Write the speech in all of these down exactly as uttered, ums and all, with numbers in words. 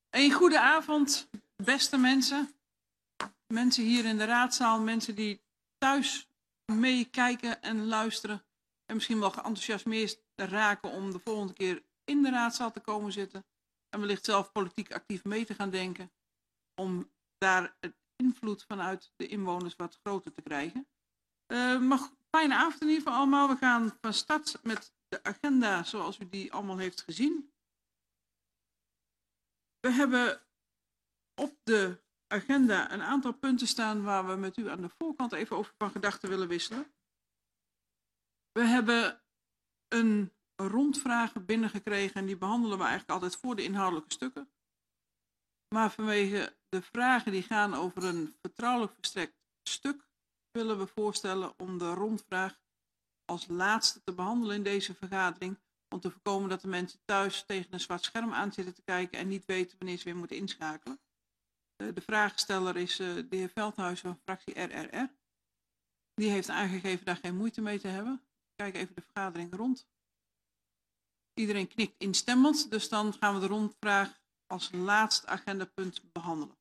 Een goede avond, beste mensen. Mensen hier in de raadzaal, mensen die thuis meekijken en luisteren. En misschien wel geenthousiasmeerd raken om de volgende keer in de raadzaal te komen zitten. En wellicht zelf politiek actief mee te gaan denken. Om daar het invloed vanuit de inwoners wat groter te krijgen. Uh, mag fijne avond in ieder geval allemaal. We gaan van start met de agenda zoals u die allemaal heeft gezien. We hebben op de agenda een aantal punten staan waar we met u aan de voorkant even over van gedachten willen wisselen. We hebben een rondvraag binnengekregen en die behandelen we eigenlijk altijd voor de inhoudelijke stukken. Maar vanwege de vragen die gaan over een vertrouwelijk verstrekt stuk willen we voorstellen om de rondvraag als laatste te behandelen in deze vergadering. Om te voorkomen dat de mensen thuis tegen een zwart scherm aan zitten te kijken en niet weten wanneer ze weer moeten inschakelen. De vraagsteller is de heer Veldhuis van fractie R R R. Die heeft aangegeven daar geen moeite mee te hebben. Kijk even de vergadering rond. Iedereen knikt instemmend, dus dan gaan we de rondvraag als laatste agendapunt behandelen.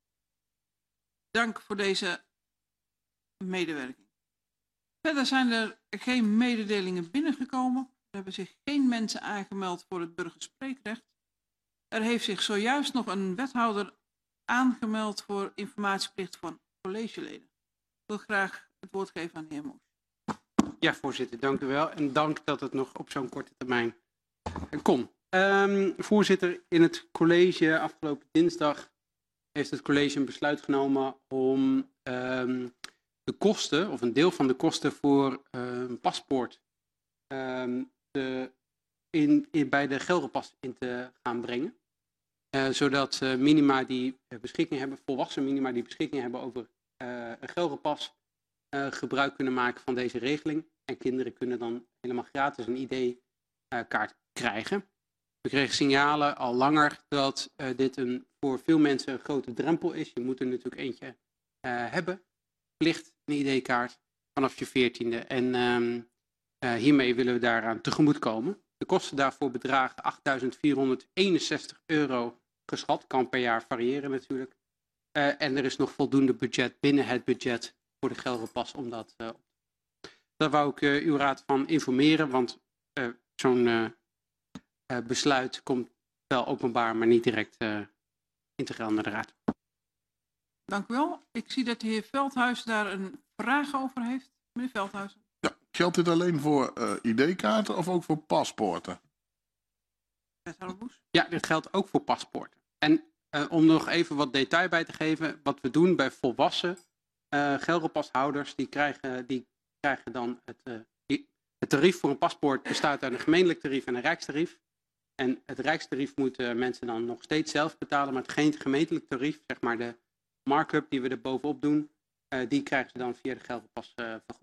Dank voor deze medewerking. Verder zijn er geen mededelingen binnengekomen. Er hebben zich geen mensen aangemeld voor het burgerspreekrecht. Er heeft zich zojuist nog een wethouder aangemeld voor informatieplicht van collegeleden. Ik wil graag het woord geven aan de heer Moes. Ja, voorzitter, dank u wel. En dank dat het nog op zo'n korte termijn kon. Um, voorzitter, in het college afgelopen dinsdag heeft het college een besluit genomen om um, de kosten, of een deel van de kosten voor uh, een paspoort um, de, in, in, bij de Gelderpas in te gaan brengen. Uh, zodat uh, minima die uh, beschikking hebben, volwassen minima die beschikking hebben over uh, een Gelderpas, uh, gebruik kunnen maken van deze regeling. En kinderen kunnen dan helemaal gratis een I D-kaart uh, krijgen. We kregen signalen al langer dat uh, dit een, voor veel mensen een grote drempel is. Je moet er natuurlijk eentje uh, hebben. Plicht een I D-kaart vanaf je veertiende. En um, uh, hiermee willen we daaraan tegemoetkomen. De kosten daarvoor bedragen achtduizend vierhonderdeenenzestig euro geschat. Kan per jaar variëren natuurlijk. Uh, en er is nog voldoende budget binnen het budget voor de Gelderpas om dat uh, op. Daar wou ik uh, uw raad van informeren, want uh, zo'n uh, uh, besluit komt wel openbaar, maar niet direct uh, integraal naar de raad. Dank u wel. Ik zie dat de heer Veldhuis daar een vraag over heeft. Meneer Veldhuis. Ja, geldt dit alleen voor uh, I D-kaarten of ook voor paspoorten? Ja, dit geldt ook voor paspoorten. En uh, om nog even wat detail bij te geven, wat we doen bij volwassen uh, Gelderpashouders, die krijgen, die krijgen dan het, uh, die, het tarief voor een paspoort bestaat uit een gemeentelijk tarief en een rijkstarief. En het rijkstarief moeten mensen dan nog steeds zelf betalen, maar het gemeentelijk tarief, zeg maar de markup die we er bovenop doen, uh, die krijgen ze dan via de Gelderpas uh, vergoed.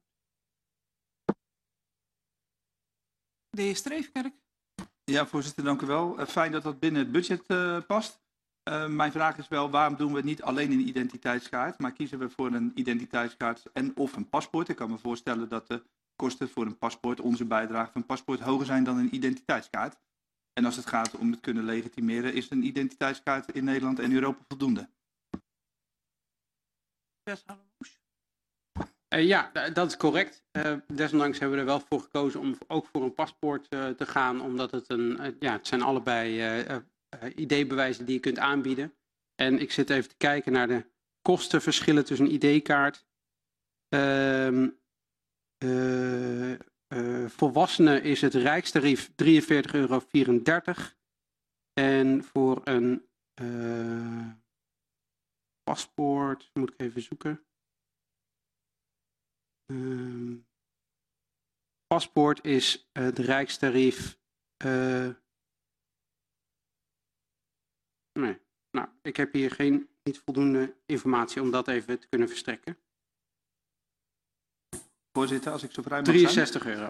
De heer Streefkerk. Ja, voorzitter, dank u wel. Uh, fijn dat dat binnen het budget uh, past. Uh, mijn vraag is wel, waarom doen we het niet alleen een identiteitskaart, maar kiezen we voor een identiteitskaart en of een paspoort? Ik kan me voorstellen dat de kosten voor een paspoort, onze bijdrage van een paspoort, hoger zijn dan een identiteitskaart. En als het gaat om het kunnen legitimeren, is een identiteitskaart in Nederland en Europa voldoende? Uh, ja, dat is correct. Uh, desondanks hebben we er wel voor gekozen om ook voor een paspoort uh, te gaan, omdat het een, uh, ja, het zijn allebei uh, uh, I D-bewijzen die je kunt aanbieden. En ik zit even te kijken naar de kostenverschillen tussen een I D-kaart. Uh, uh, uh, volwassenen is het rijkstarief drieënveertig euro vierendertig. En voor een uh, paspoort, moet ik even zoeken. Uh, paspoort is uh, de rijkstarief. Uh, nee, nou, ik heb hier geen, niet voldoende informatie om dat even te kunnen verstrekken. Voorzitter, als ik zo vrij mag drieënzestig euro.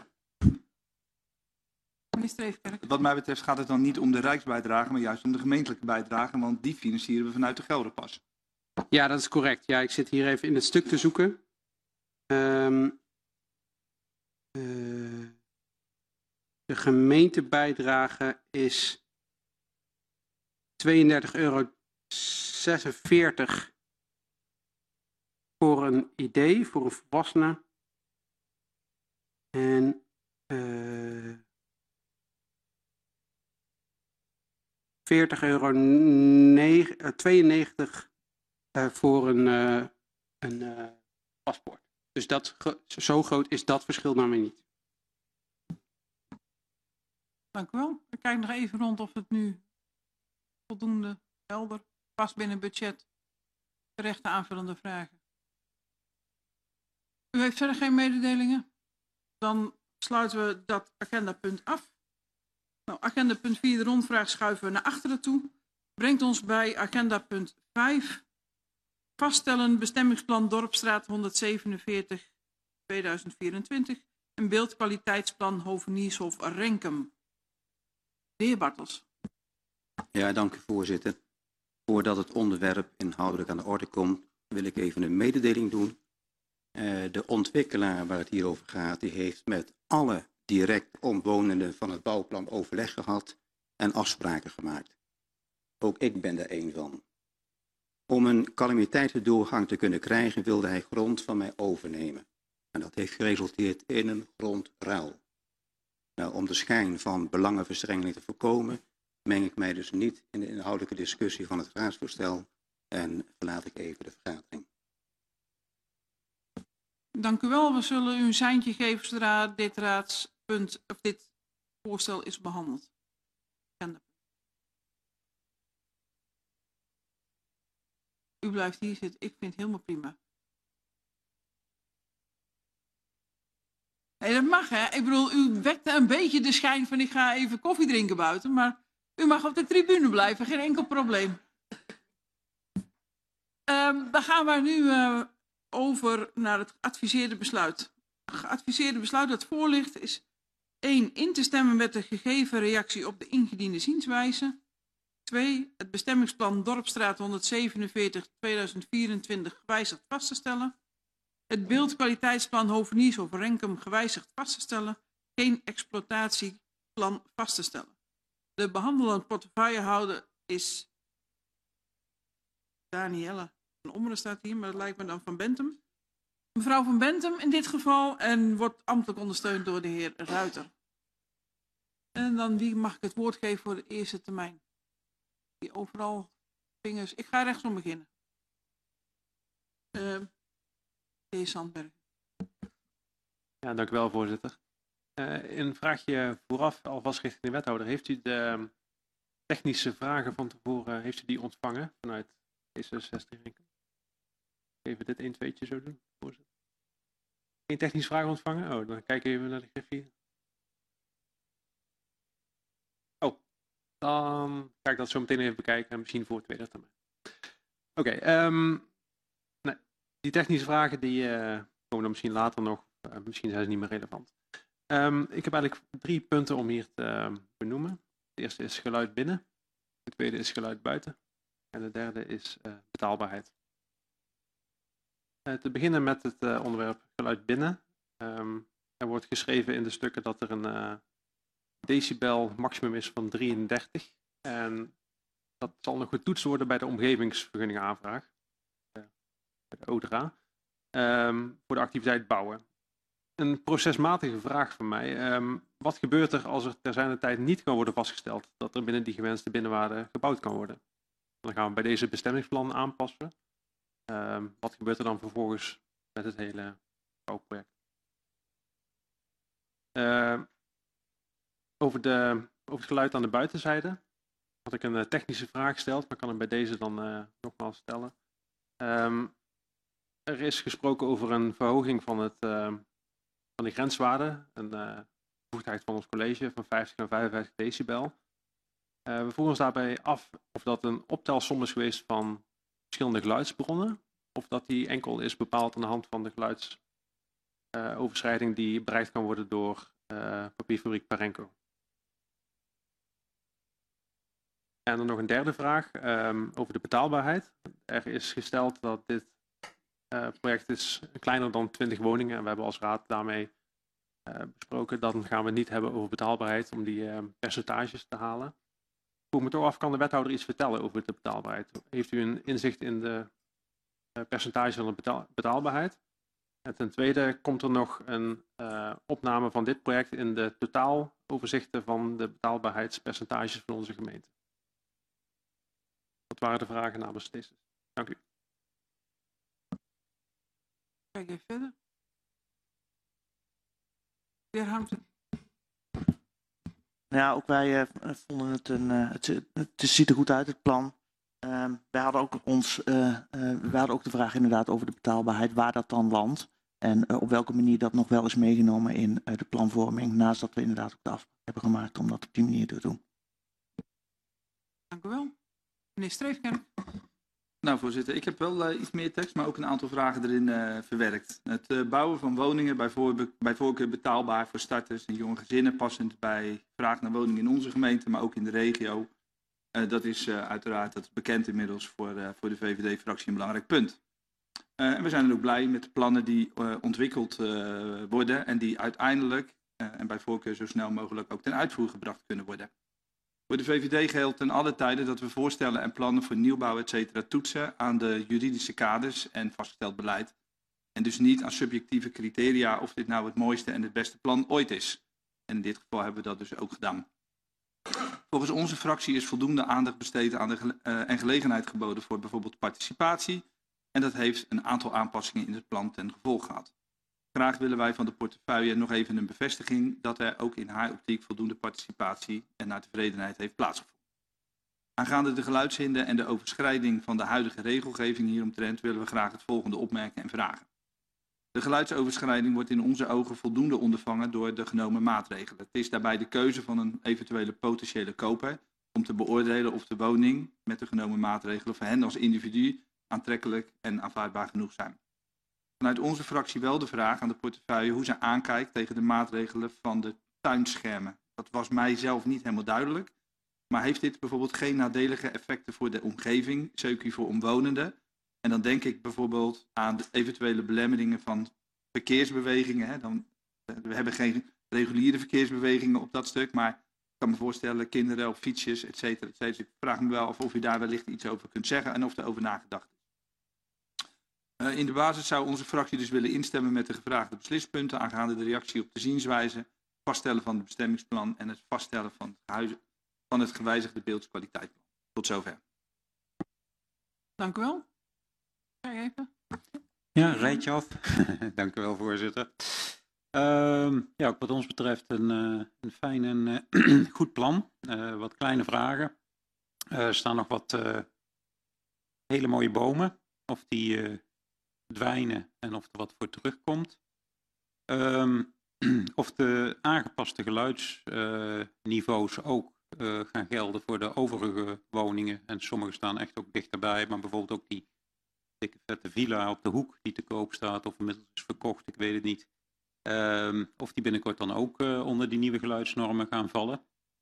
zijn. Wat mij betreft gaat het dan niet om de rijksbijdrage, maar juist om de gemeentelijke bijdrage, want die financieren we vanuit de Gelderpas. Ja, dat is correct. Ja, ik zit hier even in het stuk te zoeken. Um, uh, de gemeentebijdrage is tweeëndertig euro zesenveertig voor een idee, voor een volwassene. En uh, veertig euro tweeënnegentig uh, voor een, uh, een uh, paspoort. Dus dat, zo groot is dat verschil namelijk niet. Dank u wel. Ik kijk nog even rond of het nu voldoende helder past binnen budget. Terechte aanvullende vragen. U heeft verder geen mededelingen? Dan sluiten we dat agendapunt af. Nou, agendapunt vier, de rondvraag, schuiven we naar achteren toe. Brengt ons bij agendapunt vijf. Vaststellen bestemmingsplan Dorpstraat honderdzevenenveertig tweeduizend vierentwintig en beeldkwaliteitsplan Hoveniershof Renkum. De heer Bartels. Ja, dank u voorzitter. Voordat het onderwerp inhoudelijk aan de orde komt, wil ik even een mededeling doen. Uh, de ontwikkelaar waar het hier over gaat, die heeft met alle direct omwonenden van het bouwplan overleg gehad en afspraken gemaakt. Ook ik ben er één van. Om een calamiteitendoorgang te kunnen krijgen wilde hij grond van mij overnemen. En dat heeft geresulteerd in een grondruil. Nou, om de schijn van belangenverstrengeling te voorkomen, meng ik mij dus niet in de inhoudelijke discussie van het raadsvoorstel en verlaat ik even de vergadering. Dank u wel. We zullen u een seintje geven zodra dit raadspunt of dit voorstel is behandeld. U blijft hier zitten. Ik vind het helemaal prima. Nee, dat mag hè. Ik bedoel, u wekte een beetje de schijn van ik ga even koffie drinken buiten, maar u mag op de tribune blijven, geen enkel probleem. Um, dan gaan we nu uh, over naar het geadviseerde besluit. Het geadviseerde besluit dat voor ligt is één. In te stemmen met de gegeven reactie op de ingediende zienswijze. twee. Het bestemmingsplan Dorpstraat honderdzevenenveertig tweeduizend vierentwintig gewijzigd vast te stellen. Het beeldkwaliteitsplan Hoveniershof Renkum gewijzigd vast te stellen. Geen exploitatieplan vast te stellen. De behandelend portefeuillehouder is Danielle van Ommeren staat hier, maar dat lijkt me dan Van Bentum. Mevrouw Van Bentum in dit geval en wordt ambtelijk ondersteund door de heer Ruiter. En dan wie mag ik het woord geven voor de eerste termijn? Die overal vingers. Ik ga rechtsom beginnen. Uh, de heer Sandberg. Ja, dank u wel, voorzitter. Uh, een vraagje vooraf, alvast richting de wethouder. Heeft u de technische vragen van tevoren, heeft u die ontvangen vanuit D zesenzestig? Even dit een tweetje zo doen, voorzitter. Geen technische vragen ontvangen? Oh, dan kijk even naar de griffier. Oh, dan ga ik dat zo meteen even bekijken en misschien voor tweede termijn. Oké, okay, um, nee, die technische vragen die uh, komen dan misschien later nog. Uh, misschien zijn ze niet meer relevant. Um, ik heb eigenlijk drie punten om hier te uh, benoemen. Het eerste is geluid binnen. De tweede is geluid buiten. En de derde is uh, betaalbaarheid. Uh, te beginnen met het uh, onderwerp geluid binnen. Um, er wordt geschreven in de stukken dat er een uh, decibel maximum is van drieëndertig. En dat zal nog getoetst worden bij de omgevingsvergunningenaanvraag. Uh, bij de O D R A. Um, voor de activiteit bouwen. Een procesmatige vraag van mij. Um, wat gebeurt er als er ter zijner tijd niet kan worden vastgesteld dat er binnen die gewenste binnenwaarde gebouwd kan worden? Dan gaan we bij deze bestemmingsplan aanpassen. Um, wat gebeurt er dan vervolgens met het hele bouwproject? Uh, over, de, over het geluid aan de buitenzijde had ik een uh, technische vraag gesteld, maar kan hem bij deze dan uh, nogmaals stellen. Um, er is gesproken over een verhoging van, het, uh, van de grenswaarde, een uh, bevoegdheid van ons college van vijftig naar vijfenvijftig decibel. Uh, we voeren ons daarbij af of dat een optelsom is geweest van verschillende geluidsbronnen, of dat die enkel is bepaald aan de hand van de geluidsoverschrijding uh, die bereikt kan worden door uh, papierfabriek Parenco. En dan nog een derde vraag um, over de betaalbaarheid. Er is gesteld dat dit uh, project is kleiner dan twintig woningen en we hebben als raad daarmee uh, besproken. Dan gaan we het niet hebben over betaalbaarheid om die uh, percentages te halen. vroeg me toch af, kan de wethouder iets vertellen over de betaalbaarheid? Heeft u een inzicht in de uh, percentage van de betaal betaalbaarheid? En ten tweede, komt er nog een uh, opname van dit project in de totaaloverzichten van de betaalbaarheidspercentages van onze gemeente? Dat waren de vragen namens deze. Dank u. Kijk even verder. De heer Hamten. Ja, ook wij uh, vonden het een. Uh, het, het ziet er goed uit, het plan. Uh, wij hadden ook ons. Uh, uh, wij hadden ook de vraag inderdaad over de betaalbaarheid, waar dat dan landt. En uh, op welke manier dat nog wel is meegenomen in uh, de planvorming. Naast dat we inderdaad ook de afspraak hebben gemaakt om dat op die manier te doen. Dank u wel. Meneer Streefkerk. Nou, voorzitter, ik heb wel uh, iets meer tekst, maar ook een aantal vragen erin uh, verwerkt. Het uh, bouwen van woningen, bij, voor, bij voorkeur betaalbaar voor starters en jonge gezinnen, passend bij vraag naar woningen in onze gemeente, maar ook in de regio. Uh, dat is uh, uiteraard, dat is bekend inmiddels voor, uh, voor de V V D-fractie een belangrijk punt. Uh, en we zijn dan ook blij met de plannen die uh, ontwikkeld uh, worden en die uiteindelijk uh, en bij voorkeur zo snel mogelijk ook ten uitvoer gebracht kunnen worden. Voor de V V D geldt ten alle tijden dat we voorstellen en plannen voor nieuwbouw et cetera toetsen aan de juridische kaders en vastgesteld beleid. En dus niet aan subjectieve criteria of dit nou het mooiste en het beste plan ooit is. En in dit geval hebben we dat dus ook gedaan. Volgens onze fractie is voldoende aandacht besteed aan de gele uh, en gelegenheid geboden voor bijvoorbeeld participatie. En dat heeft een aantal aanpassingen in het plan ten gevolge gehad. Graag willen wij van de portefeuille nog even een bevestiging dat er ook in haar optiek voldoende participatie en naar tevredenheid heeft plaatsgevonden. Aangaande de geluidshinder en de overschrijding van de huidige regelgeving hieromtrent willen we graag het volgende opmerken en vragen. De geluidsoverschrijding wordt in onze ogen voldoende ondervangen door de genomen maatregelen. Het is daarbij de keuze van een eventuele potentiële koper om te beoordelen of de woning met de genomen maatregelen voor hen als individu aantrekkelijk en aanvaardbaar genoeg zijn. Vanuit onze fractie wel de vraag aan de portefeuille hoe ze aankijkt tegen de maatregelen van de tuinschermen. Dat was mij zelf niet helemaal duidelijk. Maar heeft dit bijvoorbeeld geen nadelige effecten voor de omgeving, zeker voor omwonenden? En dan denk ik bijvoorbeeld aan de eventuele belemmeringen van verkeersbewegingen. Hè. Dan, we hebben geen reguliere verkeersbewegingen op dat stuk, maar ik kan me voorstellen kinderen op fietsjes, et cetera, et cetera. Ik vraag me wel af of u daar wellicht iets over kunt zeggen en of er over nagedacht is. Uh, in de basis zou onze fractie dus willen instemmen met de gevraagde beslispunten aangaande de reactie op de zienswijze, vaststellen van het bestemmingsplan en het vaststellen van het, gehuizen, van het gewijzigde beeldskwaliteitsplan. Tot zover. Dank u wel. Kijk even. Ja, rijtje af. Dank u wel, voorzitter. Uh, ja, ook wat ons betreft een, uh, een fijn en uh, goed plan. Uh, wat kleine vragen. Uh, er staan nog wat uh, hele mooie bomen. Of die uh, verdwijnen en of er wat voor terugkomt. Um, of de aangepaste geluidsniveaus uh, ook uh, gaan gelden voor de overige woningen. En sommige staan echt ook dichterbij, maar bijvoorbeeld ook die dikke vette villa op de hoek die te koop staat of inmiddels is verkocht, ik weet het niet. Um, of die binnenkort dan ook uh, onder die nieuwe geluidsnormen gaan vallen.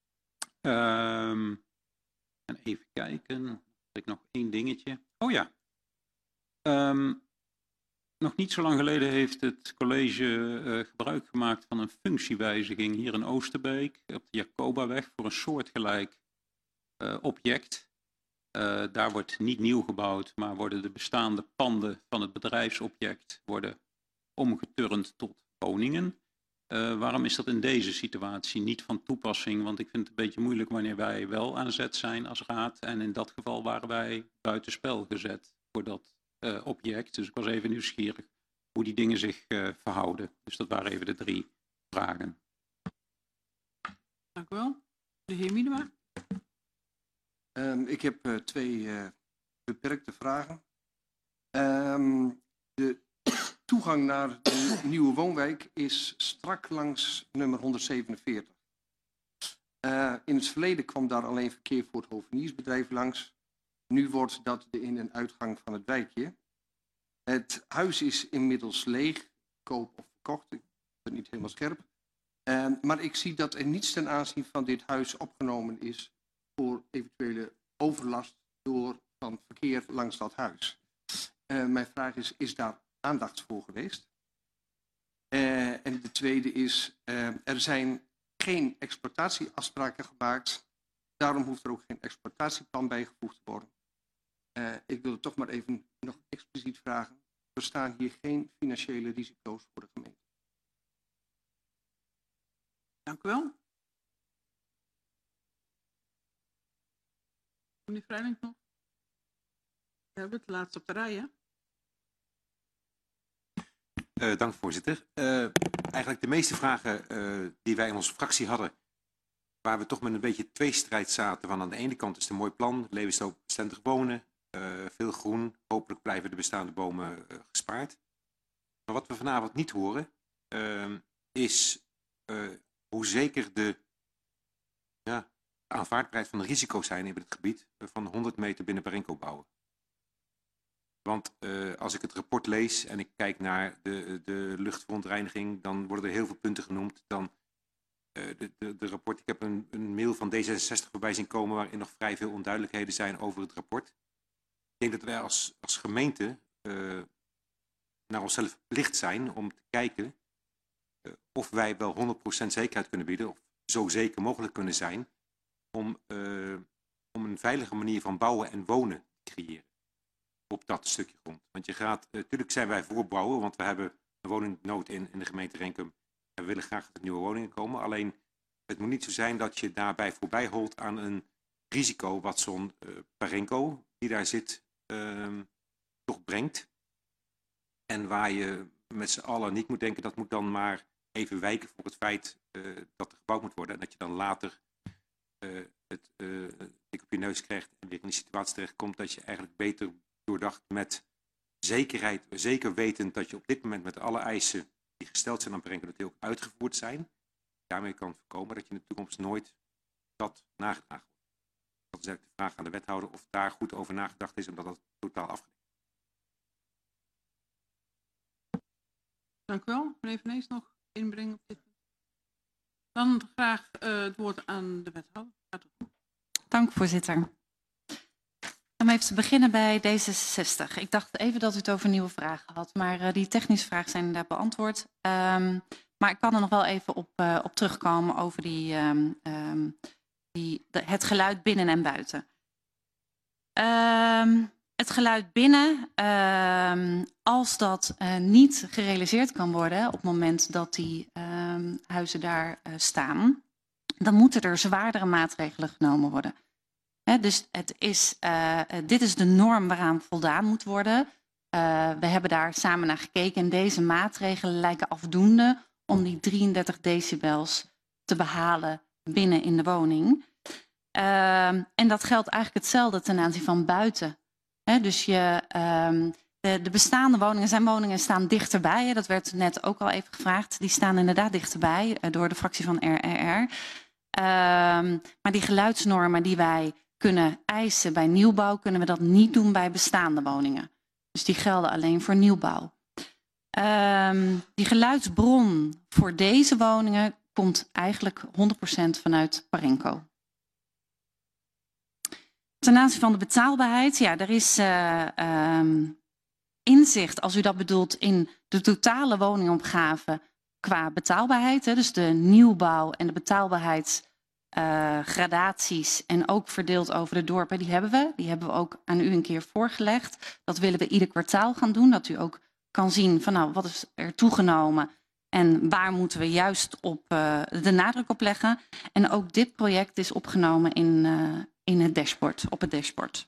Um, en even kijken, heb ik nog één dingetje. Oh ja. Um, nog niet zo lang geleden heeft het college uh, gebruik gemaakt van een functiewijziging hier in Oosterbeek op de Jacobaweg voor een soortgelijk uh, object. Uh, daar wordt niet nieuw gebouwd, maar worden de bestaande panden van het bedrijfsobject worden omgeturnd tot woningen. Uh, waarom is dat in deze situatie niet van toepassing? Want ik vind het een beetje moeilijk wanneer wij wel aan zet zijn als raad. En in dat geval waren wij buitenspel gezet voor dat uh, object. Dus ik was even nieuwsgierig hoe die dingen zich uh, verhouden. Dus dat waren even de drie vragen. Dank u wel. De heer Miedema. Um, ik heb uh, twee uh, beperkte vragen. Um, de toegang naar de nieuwe woonwijk is strak langs nummer honderdzevenenveertig. Uh, in het verleden kwam daar alleen verkeer voor het hoveniersbedrijf langs. Nu wordt dat de in- en uitgang van het wijkje. Het huis is inmiddels leeg, koop of verkocht. Ik ben het niet helemaal scherp. Uh, maar ik zie dat er niets ten aanzien van dit huis opgenomen is voor eventuele overlast door van verkeer langs dat huis. Uh, mijn vraag is, is daar aandacht voor geweest? Uh, en de tweede is, uh, er zijn geen exploitatieafspraken gemaakt. Daarom hoeft er ook geen exploitatieplan bijgevoegd te worden. Uh, ik wil het toch maar even nog expliciet vragen. Er staan hier geen financiële risico's voor de gemeente. Dank u wel. Meneer Vrijling nog? We hebben het laatst op de rij, hè? Uh, dank voorzitter. Uh, eigenlijk de meeste vragen uh, die wij in onze fractie hadden, waar we toch met een beetje tweestrijd zaten. Van aan de ene kant is het een mooi plan, levensbestendig wonen, uh, veel groen. Hopelijk blijven de bestaande bomen uh, gespaard. Maar wat we vanavond niet horen, uh, is uh, hoe zeker de ja, aanvaardbaarheid van de risico's zijn in het gebied van honderd meter binnen Parenco bouwen. Want uh, als ik het rapport lees en ik kijk naar de, de luchtverontreiniging, dan worden er heel veel punten genoemd. Dan uh, de, de, de rapport, ik heb een, een mail van D zesenzestig voorbij zien komen waarin nog vrij veel onduidelijkheden zijn over het rapport. Ik denk dat wij als, als gemeente uh, naar onszelf verplicht zijn om te kijken uh, of wij wel honderd procent zekerheid kunnen bieden, of zo zeker mogelijk kunnen zijn, om, uh, om een veilige manier van bouwen en wonen te creëren op dat stukje grond. Want je gaat, natuurlijk uh, zijn wij voor bouwen, want we hebben een woningnood in, in de gemeente Renkum en we willen graag dat er nieuwe woningen komen. Alleen, het moet niet zo zijn dat je daarbij voorbij holt aan een risico wat zo'n uh, Parenco, die daar zit, uh, toch brengt. En waar je met z'n allen niet moet denken, dat moet dan maar even wijken voor het feit uh, dat er gebouwd moet worden. En dat je dan later uh, het uh, dik op je neus krijgt en weer in die situatie terechtkomt dat je eigenlijk beter doordacht met zekerheid, zeker wetend dat je op dit moment met alle eisen die gesteld zijn aan Parenco dat die ook uitgevoerd zijn. Daarmee kan voorkomen dat je in de toekomst nooit dat nagedragen wordt. Dat is eigenlijk de vraag aan de wethouder of daar goed over nagedacht is, omdat dat totaal afgedekt is. Dank u wel. Meneer Van Ees nog inbrengen op dit punt. Dan graag uh, het woord aan de wethouder. Dank voorzitter. Om even te beginnen bij D zesenzestig. Ik dacht even dat u het over nieuwe vragen had, maar uh, die technische vragen zijn inderdaad beantwoord. Um, maar ik kan er nog wel even op, uh, op terugkomen over die, um, um, die, de, het geluid binnen en buiten. Um, het geluid binnen, um, als dat uh, niet gerealiseerd kan worden op het moment dat die um, huizen daar uh, staan, dan moeten er zwaardere maatregelen genomen worden. He, dus het is, uh, dit is de norm waaraan voldaan moet worden. Uh, we hebben daar samen naar gekeken en deze maatregelen lijken afdoende om die drieëndertig decibels te behalen binnen in de woning. Uh, en dat geldt eigenlijk hetzelfde ten aanzien van buiten. He, dus je, um, de, de bestaande woningen, zijn woningen staan dichterbij. Hè, dat werd net ook al even gevraagd. Die staan inderdaad dichterbij uh, door de fractie van R R R. Uh, maar die geluidsnormen die wij kunnen eisen bij nieuwbouw, kunnen we dat niet doen bij bestaande woningen. Dus die gelden alleen voor nieuwbouw. Um, die geluidsbron voor deze woningen komt eigenlijk honderd procent vanuit Parenco. Ten aanzien van de betaalbaarheid, ja, er is uh, um, inzicht, als u dat bedoelt, in de totale woningopgave qua betaalbaarheid. Hè, dus de nieuwbouw en de betaalbaarheid. Uh, gradaties en ook verdeeld over de dorpen, die hebben we. Die hebben we ook aan u een keer voorgelegd. Dat willen we ieder kwartaal gaan doen. Dat u ook kan zien van nou, wat is er toegenomen en waar moeten we juist op uh, de nadruk op leggen. En ook dit project is opgenomen in, uh, in het dashboard, op het dashboard.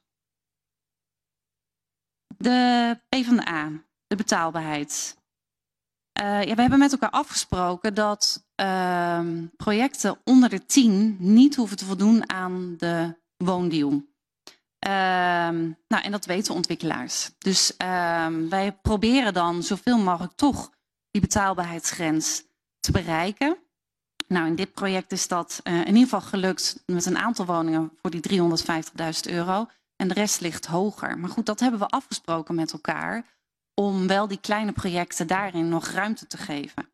De PvdA, de betaalbaarheid. Uh, ja, we hebben met elkaar afgesproken dat uh, projecten onder de tien niet hoeven te voldoen aan de woondeal. Uh, nou, en dat weten ontwikkelaars. Dus uh, wij proberen dan zoveel mogelijk toch die betaalbaarheidsgrens te bereiken. Nou, in dit project is dat uh, in ieder geval gelukt met een aantal woningen voor die driehonderdvijftigduizend euro. En de rest ligt hoger. Maar goed, dat hebben we afgesproken met elkaar, om wel die kleine projecten daarin nog ruimte te geven.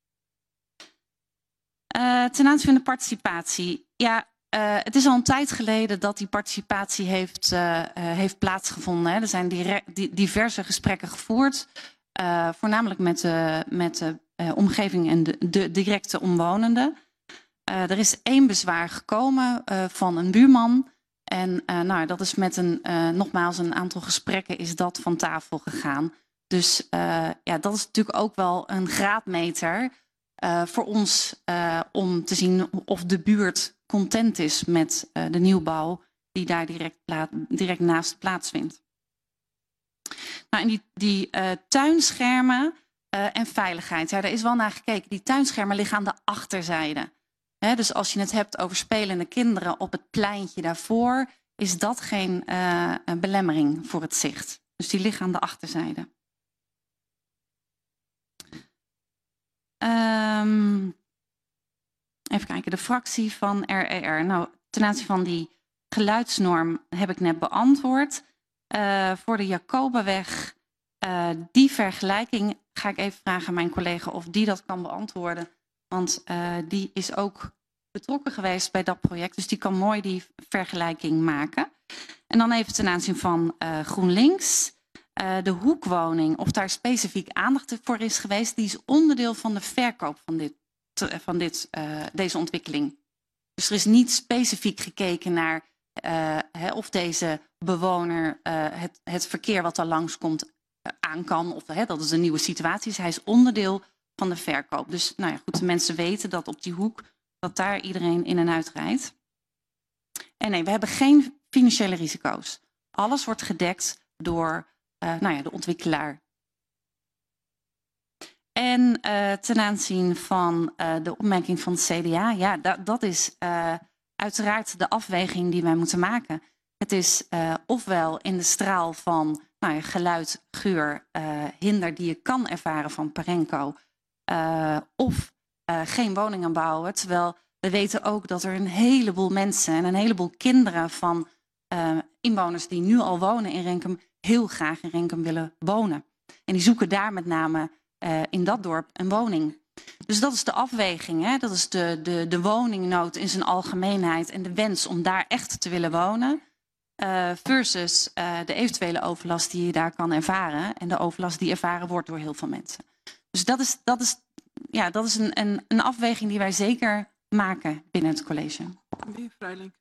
Uh, ten aanzien van de participatie. Ja, uh, het is al een tijd geleden dat die participatie heeft, uh, uh, heeft plaatsgevonden. Hè. Er zijn die, diverse gesprekken gevoerd. Uh, voornamelijk met de, met de uh, omgeving en de, de directe omwonenden. Uh, er is één bezwaar gekomen uh, van een buurman. En uh, nou, dat is met een, uh, nogmaals een aantal gesprekken is dat van tafel gegaan. Dus uh, ja, dat is natuurlijk ook wel een graadmeter uh, voor ons uh, om te zien of de buurt content is met uh, de nieuwbouw die daar direct, pla direct naast plaatsvindt. Nou, en die, die uh, tuinschermen uh, en veiligheid, ja, daar is wel naar gekeken. Die tuinschermen liggen aan de achterzijde. He, dus als je het hebt over spelende kinderen op het pleintje daarvoor, is dat geen uh, belemmering voor het zicht. Dus die liggen aan de achterzijde. Um, even kijken, de fractie van R E R. Nou, ten aanzien van die geluidsnorm heb ik net beantwoord. Uh, voor de Jacobaweg, uh, die vergelijking ga ik even vragen aan mijn collega of die dat kan beantwoorden. Want uh, die is ook betrokken geweest bij dat project. Dus die kan mooi die vergelijking maken. En dan even ten aanzien van uh, GroenLinks. Uh, de hoekwoning, of daar specifiek aandacht voor is geweest, die is onderdeel van de verkoop van, dit, van dit, uh, deze ontwikkeling. Dus er is niet specifiek gekeken naar uh, he, of deze bewoner uh, het, het verkeer wat er langskomt uh, aan kan. Of he, dat het een nieuwe situatie is. Hij is onderdeel van de verkoop. Dus nou ja, goed, de mensen weten dat op die hoek, dat daar iedereen in en uit rijdt. En nee, we hebben geen financiële risico's. Alles wordt gedekt door uh, nou ja, de ontwikkelaar. En uh, ten aanzien van uh, de opmerking van het C D A, ja, dat, dat is uh, uiteraard de afweging die wij moeten maken. Het is uh, ofwel in de straal van nou ja, geluid, geur, uh, hinder die je kan ervaren van Parenco, uh, of uh, geen woningen bouwen. Terwijl we weten ook dat er een heleboel mensen en een heleboel kinderen van uh, inwoners die nu al wonen in Renkum heel graag in Renkum willen wonen. En die zoeken daar met name uh, in dat dorp een woning. Dus dat is de afweging. Hè? Dat is de, de, de woningnood in zijn algemeenheid en de wens om daar echt te willen wonen. Uh, versus uh, de eventuele overlast die je daar kan ervaren. En de overlast die ervaren wordt door heel veel mensen. Dus dat is, dat is, ja, dat is een, een, een afweging die wij zeker maken binnen het college. Meneer Vrijlink.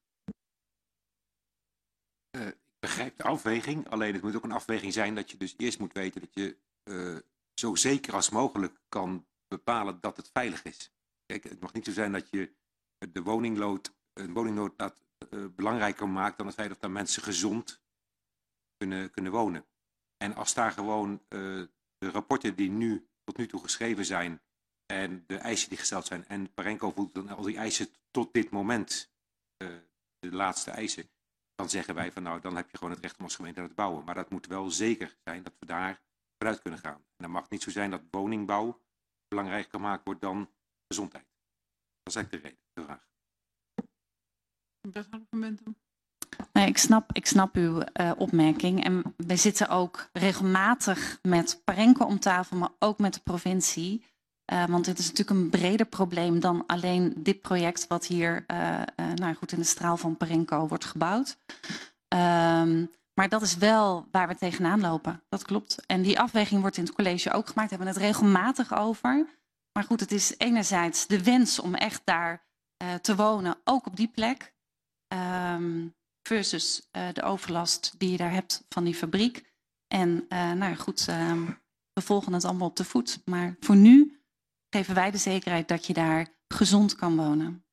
Uh, ik begrijp de afweging, alleen het moet ook een afweging zijn dat je dus eerst moet weten dat je uh, zo zeker als mogelijk kan bepalen dat het veilig is. Kijk, het mag niet zo zijn dat je de woningnood, een woningnood laat, uh, belangrijker maakt dan het feit of daar mensen gezond kunnen, kunnen wonen. En als daar gewoon uh, de rapporten die nu tot nu toe geschreven zijn en de eisen die gesteld zijn en Parenco voelt dan al die eisen tot dit moment, uh, de laatste eisen, dan zeggen wij van nou, dan heb je gewoon het recht om als gemeente aan te bouwen. Maar dat moet wel zeker zijn dat we daar vooruit kunnen gaan. En dan mag het niet zo zijn dat woningbouw belangrijker gemaakt wordt dan gezondheid. Dat is eigenlijk de reden, de vraag. Wethouder van Bentum. Nee, ik snap, ik snap uw uh, opmerking. En wij zitten ook regelmatig met Parenco om tafel, maar ook met de provincie. Uh, want dit is natuurlijk een breder probleem dan alleen dit project wat hier uh, uh, nou goed in de straal van Parenco wordt gebouwd. Um, maar dat is wel waar we tegenaan lopen. Dat klopt. En die afweging wordt in het college ook gemaakt. We hebben het regelmatig over. Maar goed, het is enerzijds de wens om echt daar uh, te wonen, ook op die plek. Um, versus uh, de overlast die je daar hebt van die fabriek. En uh, nou ja, goed, uh, we volgen het allemaal op de voet. Maar voor nu geven wij de zekerheid dat je daar gezond kan wonen.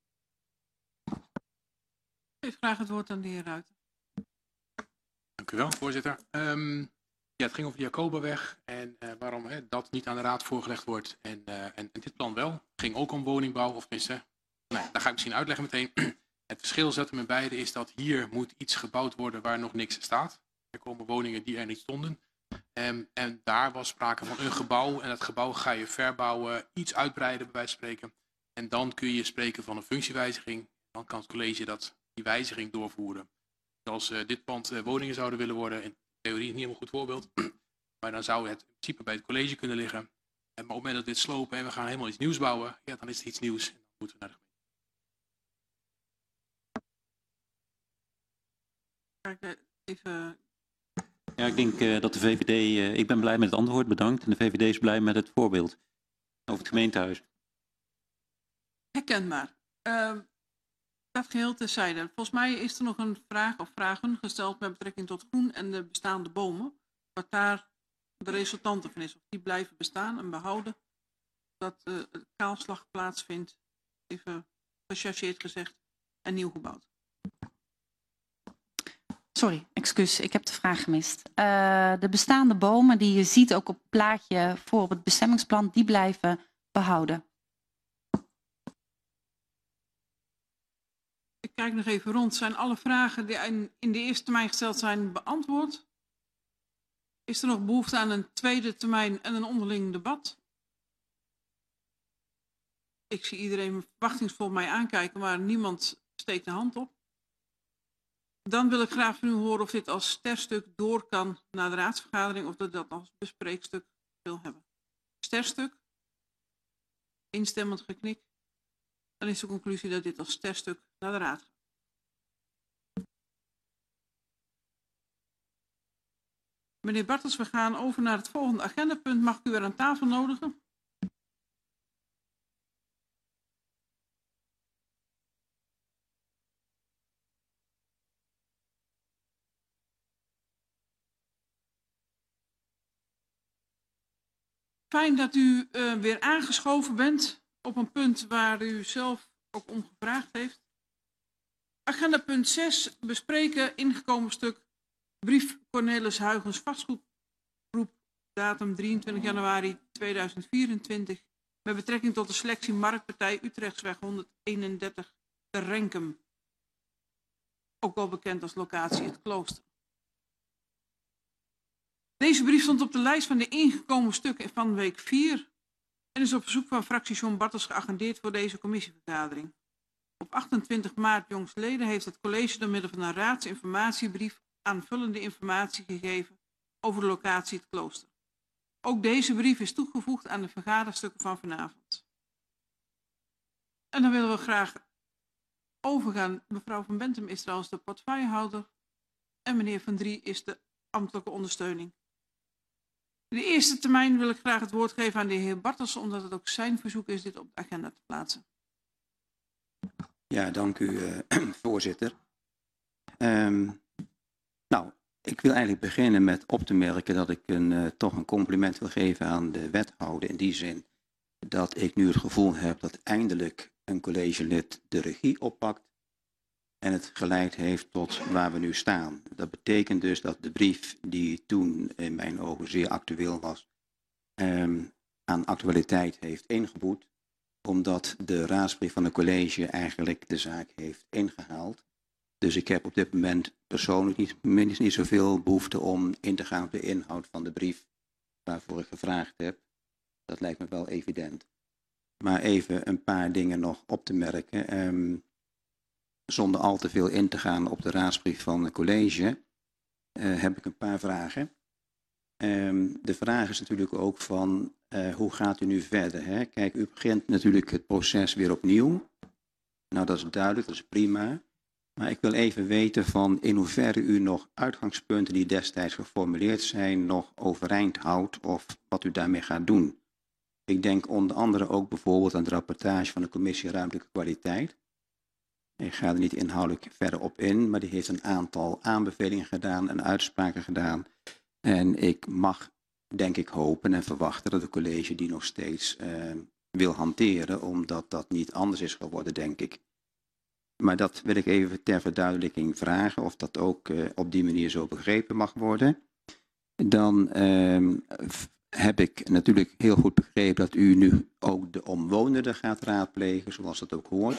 Ik vraag het woord aan de heer Ruiter. Dank u wel, voorzitter. Um, ja, het ging over de Jacobaweg en uh, waarom hè, dat niet aan de raad voorgelegd wordt en, uh, en, en dit plan wel. Het ging ook om woningbouw, of tenminste, nou, daar ga ik misschien uitleggen meteen. Het verschil zet hem in beide is dat hier moet iets gebouwd worden waar nog niks staat. Er komen woningen die er niet stonden. Um, en daar was sprake van een gebouw en dat gebouw ga je verbouwen, iets uitbreiden bij wijze van spreken. En dan kun je spreken van een functiewijziging. Dan kan het college dat, die wijziging doorvoeren. Dus als uh, dit pand uh, woningen zouden willen worden, in theorie niet helemaal een goed voorbeeld, maar dan zou het in principe bij het college kunnen liggen. En maar op het moment dat we dit slopen en we gaan helemaal iets nieuws bouwen, ja, dan is het iets nieuws en dan moeten we naar de gemeente. Even... Ja, ik denk uh, dat de V V D, uh, ik ben blij met het antwoord, bedankt. En de V V D is blij met het voorbeeld over het gemeentehuis. Herkenbaar. Uh, dat geheel terzijde. Volgens mij is er nog een vraag of vragen gesteld met betrekking tot groen en de bestaande bomen. Wat daar de resultante van is. Of die blijven bestaan en behouden. Dat uh, het kaalslag plaatsvindt. Even gechargeerd gezegd. En nieuw gebouwd. Sorry, excuus, ik heb de vraag gemist. Uh, de bestaande bomen die je ziet ook op het plaatje voor op het bestemmingsplan, die blijven behouden. Ik kijk nog even rond. Zijn alle vragen die in de eerste termijn gesteld zijn beantwoord? Is er nog behoefte aan een tweede termijn en een onderling debat? Ik zie iedereen verwachtingsvol mij aankijken, maar niemand steekt de hand op. Dan wil ik graag van u horen of dit als sterstuk door kan naar de raadsvergadering of dat dat als bespreekstuk wil hebben. Sterstuk? Instemmend geknik. Dan is de conclusie dat dit als sterstuk naar de raad gaat. Meneer Bartels, we gaan over naar het volgende agendapunt. Mag ik u weer aan tafel nodigen? Fijn dat u uh, weer aangeschoven bent op een punt waar u zelf ook om gevraagd heeft. Agenda punt zes, bespreken ingekomen stuk brief Cornelis Huygens vastgoedgroep, datum drieëntwintig januari tweeduizend vierentwintig, met betrekking tot de selectie Marktpartij Utrechtsweg honderdeenendertig te Renkum, ook wel bekend als locatie Het Klooster. Deze brief stond op de lijst van de ingekomen stukken van week vier en is op verzoek van fractie John Bartels geagendeerd voor deze commissievergadering. Op achtentwintig maart jongstleden heeft het college door middel van een raadsinformatiebrief aanvullende informatie gegeven over de locatie Het Klooster. Ook deze brief is toegevoegd aan de vergaderstukken van vanavond. En dan willen we graag overgaan. Mevrouw Van Bentum is trouwens de portefeuillehouder en meneer Van Drie is de ambtelijke ondersteuning. In de eerste termijn wil ik graag het woord geven aan de heer Bartels, omdat het ook zijn verzoek is dit op de agenda te plaatsen. Ja, dank u, uh, voorzitter. Um, nou, ik wil eigenlijk beginnen met op te merken dat ik een, uh, toch een compliment wil geven aan de wethouder. In die zin dat ik nu het gevoel heb dat eindelijk een collegelid de regie oppakt en het geleid heeft tot waar we nu staan. Dat betekent dus dat de brief die toen in mijn ogen zeer actueel was, um, aan actualiteit heeft ingeboet, omdat de raadsbrief van het college eigenlijk de zaak heeft ingehaald. Dus ik heb op dit moment persoonlijk niet, minstens niet zoveel behoefte om in te gaan op de inhoud van de brief waarvoor ik gevraagd heb. Dat lijkt me wel evident. Maar even een paar dingen nog op te merken. Um, zonder al te veel in te gaan op de raadsbrief van het college, uh, heb ik een paar vragen. Um, de vraag is natuurlijk ook van, uh, hoe gaat u nu verder? Hè? Kijk, u begint natuurlijk het proces weer opnieuw. Nou, dat is duidelijk, dat is prima. Maar ik wil even weten van in hoeverre u nog uitgangspunten die destijds geformuleerd zijn nog overeind houdt of wat u daarmee gaat doen. Ik denk onder andere ook bijvoorbeeld aan de rapportage van de Commissie Ruimtelijke Kwaliteit. Ik ga er niet inhoudelijk verder op in, maar die heeft een aantal aanbevelingen gedaan en uitspraken gedaan. En ik mag, denk ik, hopen en verwachten dat het college die nog steeds uh, wil hanteren, omdat dat niet anders is geworden, denk ik. Maar dat wil ik even ter verduidelijking vragen, of dat ook uh, op die manier zo begrepen mag worden. Dan uh, heb ik natuurlijk heel goed begrepen dat u nu ook de omwonenden gaat raadplegen, zoals dat ook hoort.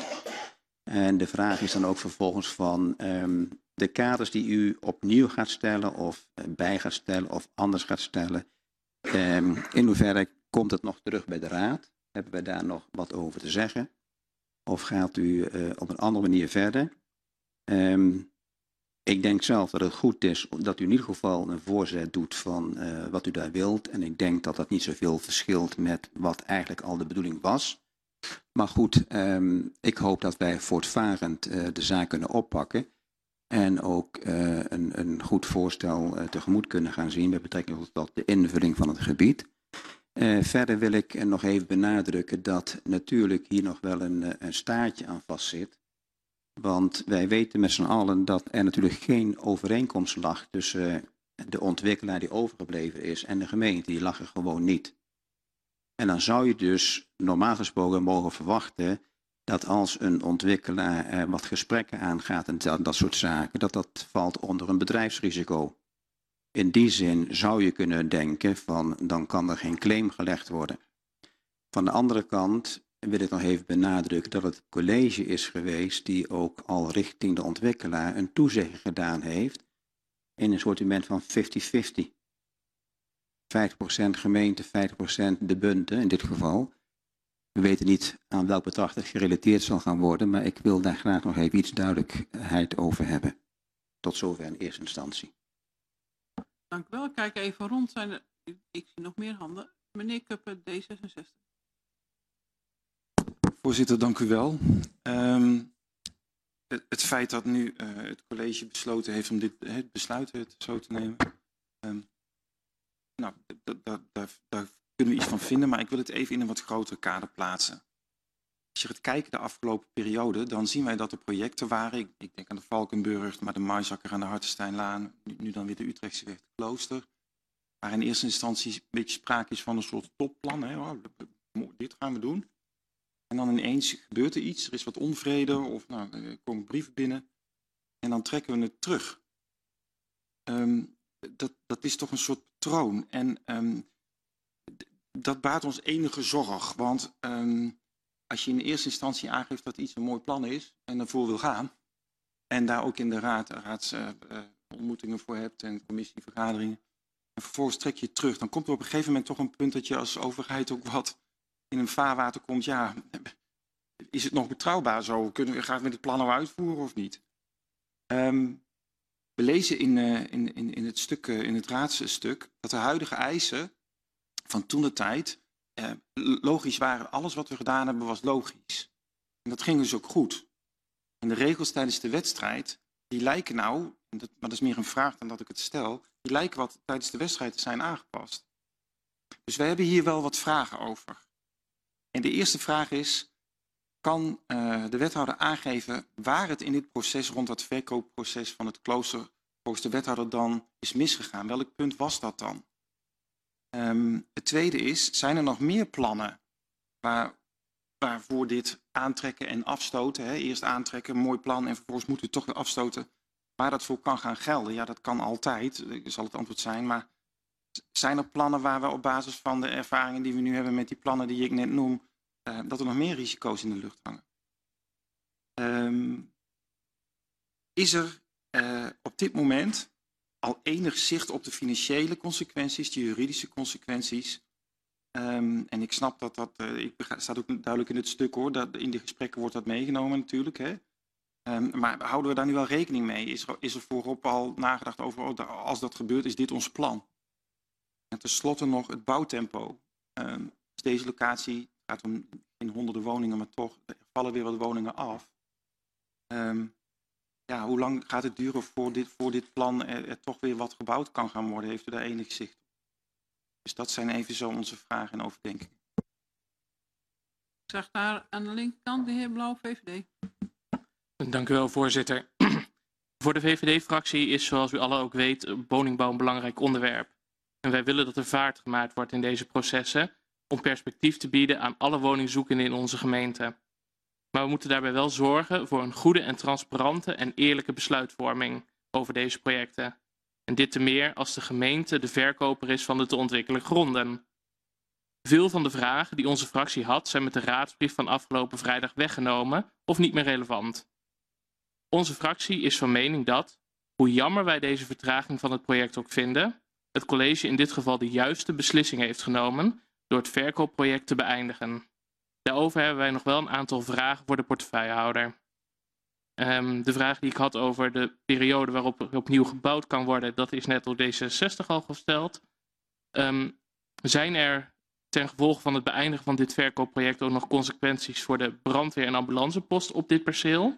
En de vraag is dan ook vervolgens van um, de kaders die u opnieuw gaat stellen of bij gaat stellen of anders gaat stellen. Um, in hoeverre komt het nog terug bij de raad? Hebben wij daar nog wat over te zeggen? Of gaat u uh, op een andere manier verder? Um, ik denk zelf dat het goed is dat u in ieder geval een voorzet doet van uh, wat u daar wilt. En ik denk dat dat niet zoveel verschilt met wat eigenlijk al de bedoeling was. Maar goed, um, ik hoop dat wij voortvarend uh, de zaak kunnen oppakken. En ook uh, een, een goed voorstel uh, tegemoet kunnen gaan zien met betrekking tot de invulling van het gebied. Uh, verder wil ik uh, nog even benadrukken dat natuurlijk hier nog wel een, uh, een staartje aan vastzit. Want wij weten met z'n allen dat er natuurlijk geen overeenkomst lag tussen uh, de ontwikkelaar die overgebleven is en de gemeente. Die lag er gewoon niet. En dan zou je dus normaal gesproken mogen verwachten dat als een ontwikkelaar uh, wat gesprekken aangaat en dat, dat soort zaken, dat dat valt onder een bedrijfsrisico. In die zin zou je kunnen denken van dan kan er geen claim gelegd worden. Van de andere kant wil ik nog even benadrukken dat het college is geweest die ook al richting de ontwikkelaar een toezegging gedaan heeft in een sortiment van vijftig vijftig. vijftig procent gemeente, vijftig procent de bunten in dit geval. We weten niet aan welk bedrag het gerelateerd zal gaan worden, maar ik wil daar graag nog even iets duidelijkheid over hebben. Tot zover in eerste instantie. Dank u wel. Ik kijk even rond. Zijn er, ik zie nog meer handen. Meneer Kuppen, D zesenzestig. Voorzitter, dank u wel. Um, het, het feit dat nu uh, het college besloten heeft om dit het besluit uh, zo te nemen. Um, nou, daar kunnen we iets van vinden, maar ik wil het even in een wat groter kader plaatsen. Als je gaat kijken de afgelopen periode, dan zien wij dat er projecten waren. Ik, ik denk aan de Valkenburg, maar de Maaizakker aan de Hartensteinlaan, nu, nu dan weer de Utrechtse weg, de Klooster. Waar in eerste instantie een beetje sprake is van een soort topplan. Hè? Oh, dit gaan we doen. En dan ineens gebeurt er iets, er is wat onvrede of nou, er komen brieven binnen. En dan trekken we het terug. Um, dat, dat is toch een soort patroon. En um, dat baart ons enige zorg. Want um, als je in de eerste instantie aangeeft dat iets een mooi plan is en ervoor wil gaan. En daar ook in de raad raadsontmoetingen uh, voor hebt en commissievergaderingen. En vervolgens trek je het terug. Dan komt er op een gegeven moment toch een punt dat je als overheid ook wat in een vaarwater komt. Ja, is het nog betrouwbaar zo? Kunnen we graag met het plan nou uitvoeren of niet? Um, we lezen in, uh, in, in, in het stuk, uh, in het raadsstuk, dat de huidige eisen van toentertijd uh, logisch waren. Alles wat we gedaan hebben was logisch. En dat ging dus ook goed. En de regels tijdens de wedstrijd, die lijken nou, en dat, maar dat is meer een vraag dan dat ik het stel, die lijken wat tijdens de wedstrijd te zijn aangepast. Dus wij hebben hier wel wat vragen over. En de eerste vraag is, kan uh, de wethouder aangeven waar het in dit proces rond het verkoopproces van het klooster volgens de wethouder dan is misgegaan? Welk punt was dat dan? Um, het tweede is, zijn er nog meer plannen waar, waarvoor dit aantrekken en afstoten, hè? Eerst aantrekken, mooi plan en vervolgens moeten we toch weer afstoten, waar dat voor kan gaan gelden? Ja, dat kan altijd, zal het antwoord zijn, maar zijn er plannen waar we op basis van de ervaringen die we nu hebben met die plannen die ik net noem, uh, dat er nog meer risico's in de lucht hangen? Um, is er uh, op dit moment al enig zicht op de financiële consequenties, de juridische consequenties? Um, en ik snap dat dat, uh, ik begrijp, staat ook duidelijk in het stuk hoor, dat in de gesprekken wordt dat meegenomen natuurlijk. Hè? Um, maar houden we daar nu wel rekening mee? Is er, is er voorop al nagedacht over, oh, als dat gebeurt, is dit ons plan? En tenslotte nog het bouwtempo. Um, deze locatie, het gaat om in honderden woningen, maar toch, er vallen weer wat woningen af. Um, ja, hoe lang gaat het duren voor dit, voor dit plan er, er toch weer wat gebouwd kan gaan worden? Heeft u daar enig zicht op? Dus dat zijn even zo onze vragen en overdenkingen. Ik zag daar aan de linkerkant de heer Blauw, V V D. Dank u wel, voorzitter. Voor de V V D-fractie is, zoals u allen ook weet, woningbouw een belangrijk onderwerp. En wij willen dat er vaart gemaakt wordt in deze processen om perspectief te bieden aan alle woningzoekenden in onze gemeente. Maar we moeten daarbij wel zorgen voor een goede en transparante en eerlijke besluitvorming over deze projecten. En dit te meer als de gemeente de verkoper is van de te ontwikkelen gronden. Veel van de vragen die onze fractie had zijn met de raadsbrief van afgelopen vrijdag weggenomen of niet meer relevant. Onze fractie is van mening dat, hoe jammer wij deze vertraging van het project ook vinden, het college in dit geval de juiste beslissing heeft genomen door het verkoopproject te beëindigen. Daarover hebben wij nog wel een aantal vragen voor de portefeuillehouder. Um, de vraag die ik had over de periode waarop er opnieuw gebouwd kan worden, dat is net door D zesenzestig al gesteld. Um, zijn er ten gevolge van het beëindigen van dit verkoopproject ook nog consequenties voor de brandweer- en ambulancepost op dit perceel?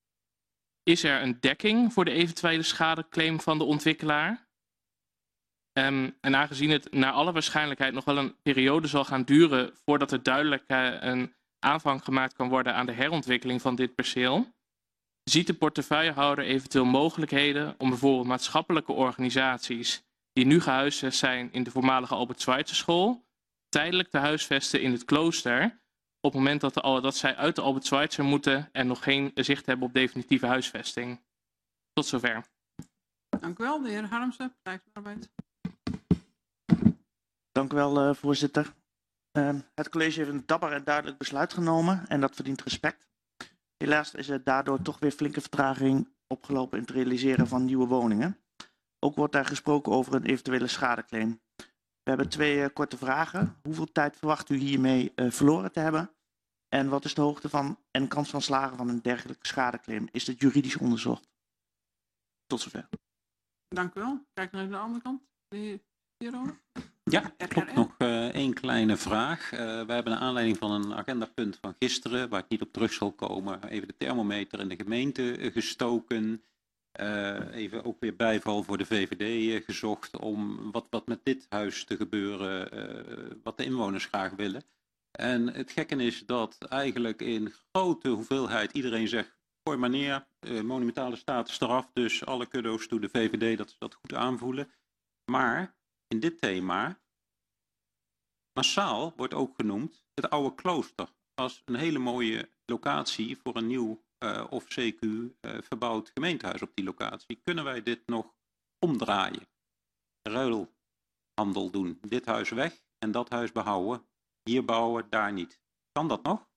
Is er een dekking voor de eventuele schadeclaim van de ontwikkelaar? Um, en aangezien het naar alle waarschijnlijkheid nog wel een periode zal gaan duren voordat er duidelijk uh, een aanvang gemaakt kan worden aan de herontwikkeling van dit perceel, ziet de portefeuillehouder eventueel mogelijkheden om bijvoorbeeld maatschappelijke organisaties die nu gehuisvest zijn in de voormalige Albert Schweitzer school, tijdelijk te huisvesten in het klooster, op het moment dat, de, dat zij uit de Albert Schweitzer moeten en nog geen zicht hebben op definitieve huisvesting. Tot zover. Dank u wel, de heer Harmsen, Partij van de Arbeid. Dank u wel, uh, voorzitter. Uh, het college heeft een dapper en duidelijk besluit genomen en dat verdient respect. Helaas is er daardoor toch weer flinke vertraging opgelopen in het realiseren van nieuwe woningen. Ook wordt daar gesproken over een eventuele schadeclaim. We hebben twee uh, korte vragen. Hoeveel tijd verwacht u hiermee uh, verloren te hebben? En wat is de hoogte van en kans van slagen van een dergelijke schadeclaim? Is dit juridisch onderzocht? Tot zover. Dank u wel. Kijk naar de andere kant. De heer Hero. Ja, klopt. Nog uh, één kleine vraag. Uh, wij hebben een aanleiding van een agendapunt van gisteren, waar ik niet op terug zal komen, even de thermometer in de gemeente uh, gestoken. Uh, even ook weer bijval voor de V V D uh, gezocht om wat, wat met dit huis te gebeuren, uh, wat de inwoners graag willen. En het gekke is dat eigenlijk in grote hoeveelheid iedereen zegt, gooi maar neer, uh, monumentale status eraf, dus alle kudo's toe de V V D dat ze dat goed aanvoelen. Maar in dit thema, massaal wordt ook genoemd het oude klooster als een hele mooie locatie voor een nieuw uh, of C Q uh, verbouwd gemeentehuis op die locatie. Kunnen wij dit nog omdraaien? Ruilhandel doen. Dit huis weg en dat huis behouden. Hier bouwen, daar niet. Kan dat nog?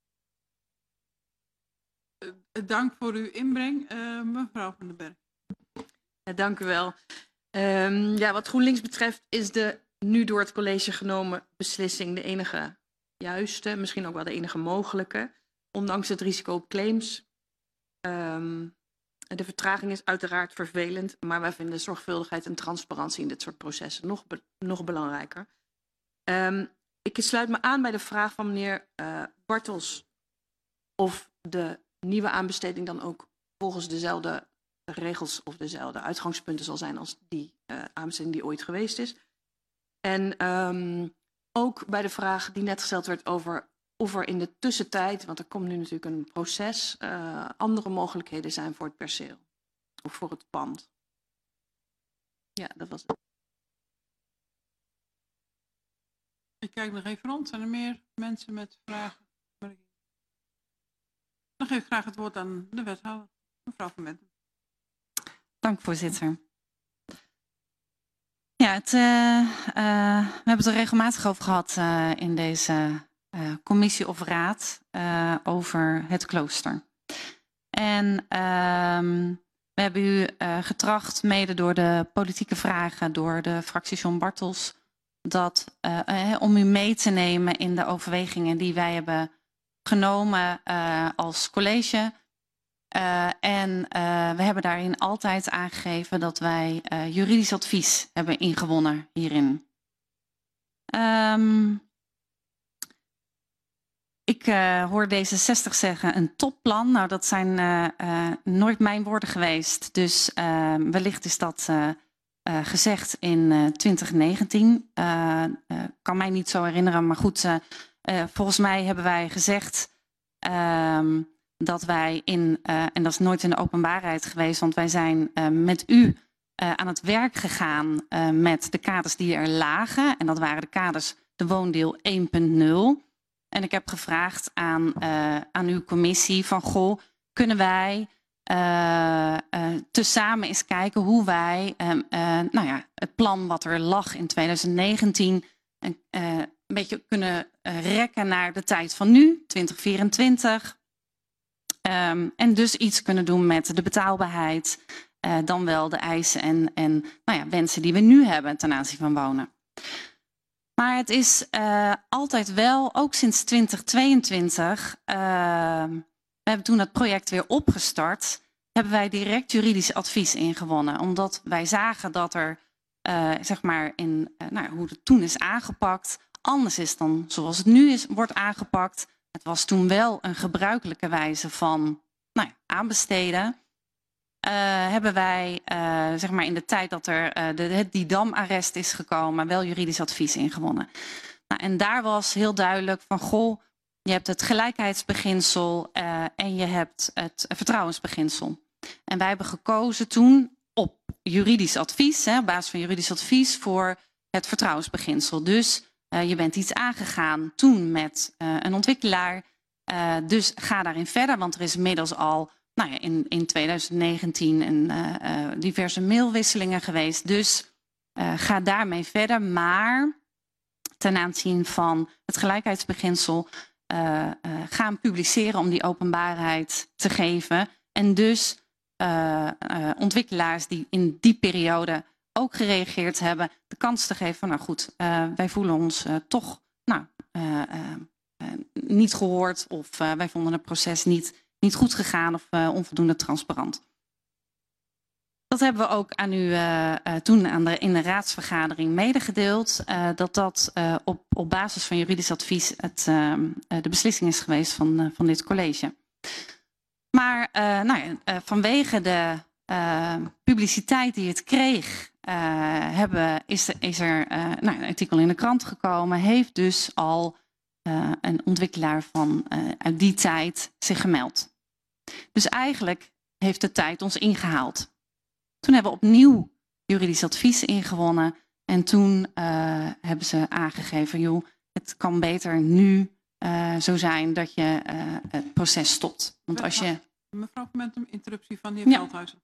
Uh, dank voor uw inbreng, uh, mevrouw Van den Berg. Ja, dank u wel. Um, ja, wat GroenLinks betreft is de nu door het college genomen beslissing de enige juiste, misschien ook wel de enige mogelijke, ondanks het risico op claims. Um, de vertraging is uiteraard vervelend, maar wij vinden zorgvuldigheid en transparantie in dit soort processen nog, be nog belangrijker. Um, ik sluit me aan bij de vraag van meneer uh, Bartels of de nieuwe aanbesteding dan ook volgens dezelfde regels of dezelfde uitgangspunten zal zijn als die uh, aanbesteding die ooit geweest is. En um, ook bij de vraag die net gesteld werd over of er in de tussentijd, want er komt nu natuurlijk een proces, uh, andere mogelijkheden zijn voor het perceel of voor het pand. Ja, dat was het. Ik kijk nog even rond. Zijn er meer mensen met vragen? Dan geef ik graag het woord aan de wethouder, mevrouw Van Metten. Dank, voorzitter. Ja, het, uh, uh, we hebben het er regelmatig over gehad uh, in deze uh, commissie of raad uh, over het klooster. En uh, we hebben u uh, getracht, mede door de politieke vragen, door de fractie John Bartels, dat, uh, uh, om u mee te nemen in de overwegingen die wij hebben genomen uh, als college. Uh, en uh, we hebben daarin altijd aangegeven dat wij uh, juridisch advies hebben ingewonnen hierin. Um, ik uh, hoor D zesenzestig zeggen een topplan. Nou, dat zijn uh, uh, nooit mijn woorden geweest. Dus uh, wellicht is dat uh, uh, gezegd in uh, twintig negentien. Uh, uh, kan mij niet zo herinneren, maar goed. Uh, uh, volgens mij hebben wij gezegd Uh, dat wij in, uh, en dat is nooit in de openbaarheid geweest, want wij zijn uh, met u uh, aan het werk gegaan uh, met de kaders die er lagen. En dat waren de kaders de woondeel één punt nul. En ik heb gevraagd aan, uh, aan uw commissie van, goh, kunnen wij uh, uh, tezamen eens kijken hoe wij uh, uh, nou ja, het plan wat er lag in twintig negentien uh, een beetje kunnen uh, rekken naar de tijd van nu, twintig vierentwintig. Um, en dus iets kunnen doen met de betaalbaarheid, uh, dan wel de eisen en, en nou ja, wensen die we nu hebben ten aanzien van wonen. Maar het is uh, altijd wel, ook sinds twintig tweeëntwintig, uh, we hebben toen dat project weer opgestart, hebben wij direct juridisch advies ingewonnen. Omdat wij zagen dat er, uh, zeg maar, in uh, nou, hoe het toen is aangepakt, anders is dan zoals het nu is, wordt aangepakt. Het was toen wel een gebruikelijke wijze van nou ja, aanbesteden. uh, hebben wij uh, zeg maar in de tijd dat er uh, de, het Didam-arrest is gekomen, wel juridisch advies ingewonnen. Nou, en daar was heel duidelijk van, goh, je hebt het gelijkheidsbeginsel uh, en je hebt het vertrouwensbeginsel. En wij hebben gekozen toen op juridisch advies, hè, op basis van juridisch advies, voor het vertrouwensbeginsel. Dus uh, je bent iets aangegaan toen met uh, een ontwikkelaar. Uh, dus ga daarin verder, want er is inmiddels al nou ja, in, in twintig negentien een, uh, uh, diverse mailwisselingen geweest. Dus uh, ga daarmee verder. Maar ten aanzien van het gelijkheidsbeginsel uh, uh, gaan publiceren om die openbaarheid te geven. En dus uh, uh, ontwikkelaars die in die periode ook gereageerd hebben, de kans te geven van nou goed, uh, wij voelen ons uh, toch nou, uh, uh, uh, niet gehoord of uh, wij vonden het proces niet, niet goed gegaan of uh, onvoldoende transparant. Dat hebben we ook aan u uh, uh, toen aan de, in de raadsvergadering medegedeeld, uh, dat dat uh, op, op basis van juridisch advies het, uh, uh, de beslissing is geweest van, uh, van dit college. Maar uh, nou ja, uh, vanwege de uh, publiciteit die het kreeg, uh, hebben, is, er, is er uh, nou, een artikel in de krant gekomen, heeft dus al uh, een ontwikkelaar van uh, uit die tijd zich gemeld. Dus eigenlijk heeft de tijd ons ingehaald. Toen hebben we opnieuw juridisch advies ingewonnen en toen uh, hebben ze aangegeven, joh, het kan beter nu uh, zo zijn dat je uh, het proces stopt. Want als je... Mevrouw Momentum, interruptie van de heer Ja. Veldhuizen.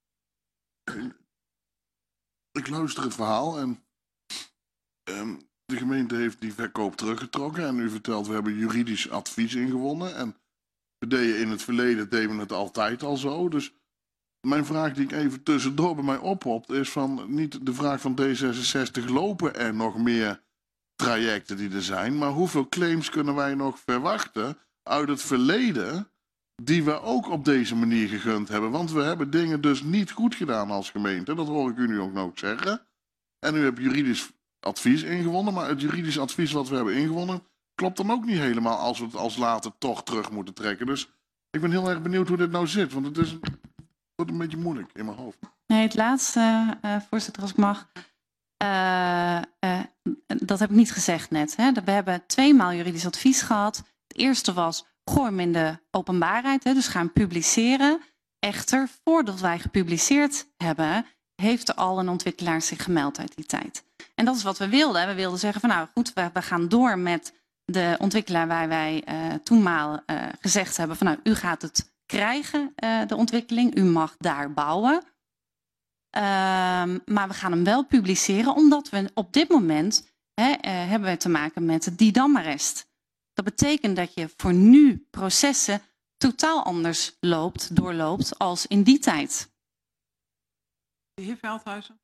Ik luister het verhaal en um, de gemeente heeft die verkoop teruggetrokken en u vertelt we hebben juridisch advies ingewonnen en we deden in het verleden deden we het altijd al zo. Dus mijn vraag die ik even tussendoor bij mij ophopt is van niet de vraag van D zesenzestig lopen er nog meer trajecten die er zijn, maar hoeveel claims kunnen wij nog verwachten uit het verleden die we ook op deze manier gegund hebben. Want we hebben dingen dus niet goed gedaan als gemeente. Dat hoor ik u nu ook nog zeggen. En u hebt juridisch advies ingewonnen. Maar het juridisch advies wat we hebben ingewonnen klopt dan ook niet helemaal als we het als later toch terug moeten trekken. Dus ik ben heel erg benieuwd hoe dit nou zit. Want het is een, wordt een beetje moeilijk in mijn hoofd. Nee, het laatste, uh, voorzitter, als ik mag. Uh, uh, dat heb ik niet gezegd net. Hè. We hebben tweemaal juridisch advies gehad. Het eerste was, gooi hem in de openbaarheid, hè, dus gaan publiceren. Echter, voordat wij gepubliceerd hebben, heeft er al een ontwikkelaar zich gemeld uit die tijd. En dat is wat we wilden. We wilden zeggen van nou goed, we, we gaan door met de ontwikkelaar waar wij uh, toenmaal uh, gezegd hebben van nou, u gaat het krijgen, uh, de ontwikkeling. U mag daar bouwen. Uh, maar we gaan hem wel publiceren, omdat we op dit moment hè, uh, hebben we te maken met het Didam-arrest. Dat betekent dat je voor nu processen totaal anders loopt, doorloopt als in die tijd. De heer Veldhuizen.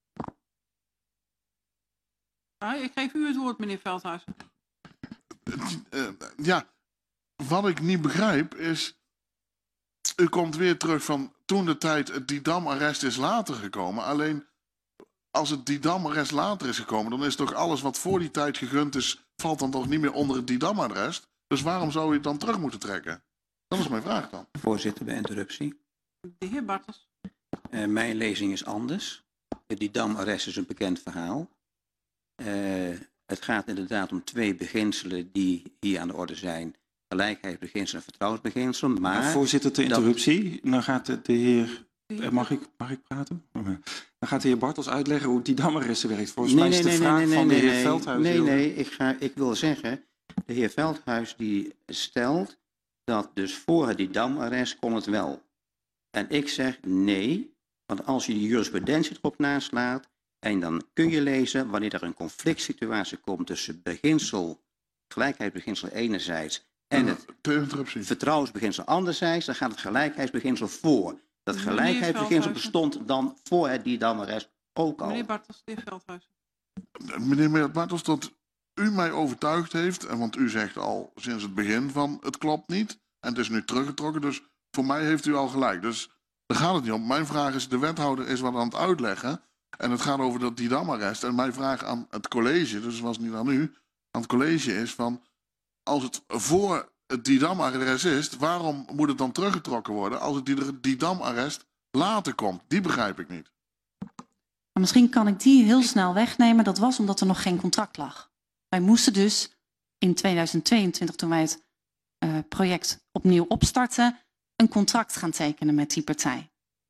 Ah, ik geef u het woord, meneer Veldhuizen. Uh, ja, wat ik niet begrijp is, u komt weer terug van toen de tijd het Didam-arrest is later gekomen. Alleen als het Didam-arrest later is gekomen, dan is toch alles wat voor die tijd gegund is, valt dan toch niet meer onder het Didam-arrest. Dus waarom zou je het dan terug moeten trekken? Dat is mijn vraag dan. Voorzitter, bij interruptie. De heer Bartels. Uh, mijn lezing is anders. Het Didam-arrest is een bekend verhaal. Uh, het gaat inderdaad om twee beginselen die hier aan de orde zijn. Gelijkheidsbeginsel en vertrouwensbeginsel. Maar ja, voorzitter, ter interruptie. Dat... Dan gaat de, de heer... Mag ik, mag ik praten? Dan gaat de heer Bartels uitleggen hoe het Didam-arrest werkt. Volgens nee, mij is de nee, vraag nee, nee, van nee, de heer nee, Veldhuis... Nee, heel... nee, ik, ga, ik wil zeggen, de heer Veldhuis die stelt dat dus voor het Didam-arrest kon het wel. En ik zeg nee, want als je de jurisprudentie erop naslaat en dan kun je lezen wanneer er een conflict situatie komt tussen beginsel, gelijkheidsbeginsel enerzijds en het vertrouwensbeginsel anderzijds, dan gaat het gelijkheidsbeginsel voor. Dat gelijkheidsbeginsel bestond dan voor het Didam-arrest ook al. Meneer Bartels, de heer Veldhuizen. Meneer Bartels, dat u mij overtuigd heeft, en want u zegt al sinds het begin van het klopt niet, en het is nu teruggetrokken, dus voor mij heeft u al gelijk. Dus daar gaat het niet om. Mijn vraag is, de wethouder is wat aan het uitleggen, en het gaat over dat Didam-arrest. En mijn vraag aan het college, dus het was niet aan u, aan het college is van, als het voor het Didam-arrest is, waarom moet het dan teruggetrokken worden als het Didam-arrest later komt, die begrijp ik niet. Maar misschien kan ik die heel snel wegnemen. Dat was omdat er nog geen contract lag. Wij moesten dus in tweeduizend tweeëntwintig, toen wij het uh, project opnieuw opstarten, een contract gaan tekenen met die partij.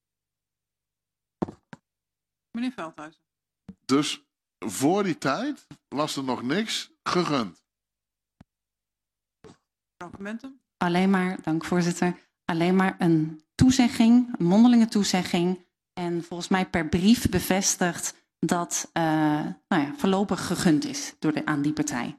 Meneer Veldhuizen. Dus voor die tijd was er nog niks gegund. Argumenten? Alleen maar, dank voorzitter, alleen maar een toezegging, een mondelinge toezegging. En volgens mij per brief bevestigd dat uh, nou ja, voorlopig gegund is door de, aan die partij.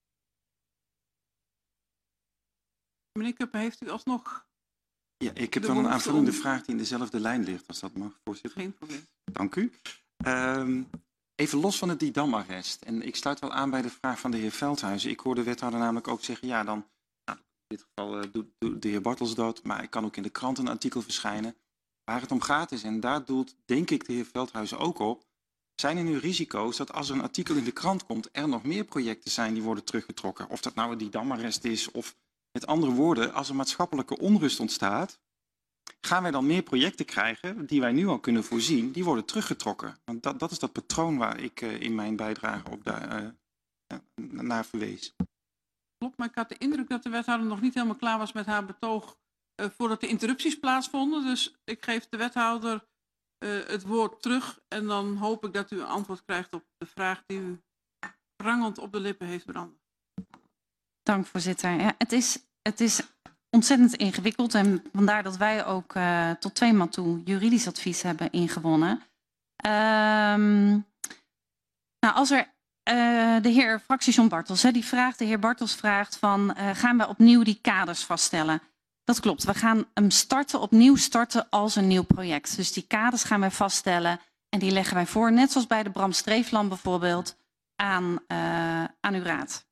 Meneer Kuppen, heeft u alsnog... Ja, ik heb dan een aanvullende om... vraag die in dezelfde lijn ligt, als dat mag, voorzitter. Geen probleem. Dank u. Um, even los van het Didam-arrest. En ik sluit wel aan bij de vraag van de heer Veldhuizen. Ik hoor de wethouder namelijk ook zeggen, ja dan, nou, in dit geval uh, doet, doet de heer Bartels dat, maar ik kan ook in de krant een artikel verschijnen. Waar het om gaat is, en daar doelt denk ik de heer Veldhuizen ook op, zijn er nu risico's dat als er een artikel in de krant komt, er nog meer projecten zijn die worden teruggetrokken. Of dat nou het Didam-arrest is, of met andere woorden, als er maatschappelijke onrust ontstaat, gaan wij dan meer projecten krijgen die wij nu al kunnen voorzien, die worden teruggetrokken. Want dat, dat is dat patroon waar ik uh, in mijn bijdrage op daar, uh, uh, naar verwees. Klopt, maar ik had de indruk dat de wethouder nog niet helemaal klaar was met haar betoog uh, voordat de interrupties plaatsvonden. Dus ik geef de wethouder uh, het woord terug en dan hoop ik dat u een antwoord krijgt op de vraag die u prangend op de lippen heeft branden. Dank voorzitter. Ja, het, is, het is ontzettend ingewikkeld en vandaar dat wij ook uh, tot twee maal toe juridisch advies hebben ingewonnen. Um, nou, als er uh, de heer fractie John Bartels, hè, die vraagt, de heer Bartels vraagt van uh, gaan we opnieuw die kaders vaststellen? Dat klopt, we gaan hem starten, opnieuw starten als een nieuw project. Dus die kaders gaan wij vaststellen en die leggen wij voor, net zoals bij de Bram Streefland bijvoorbeeld, aan, uh, aan uw raad.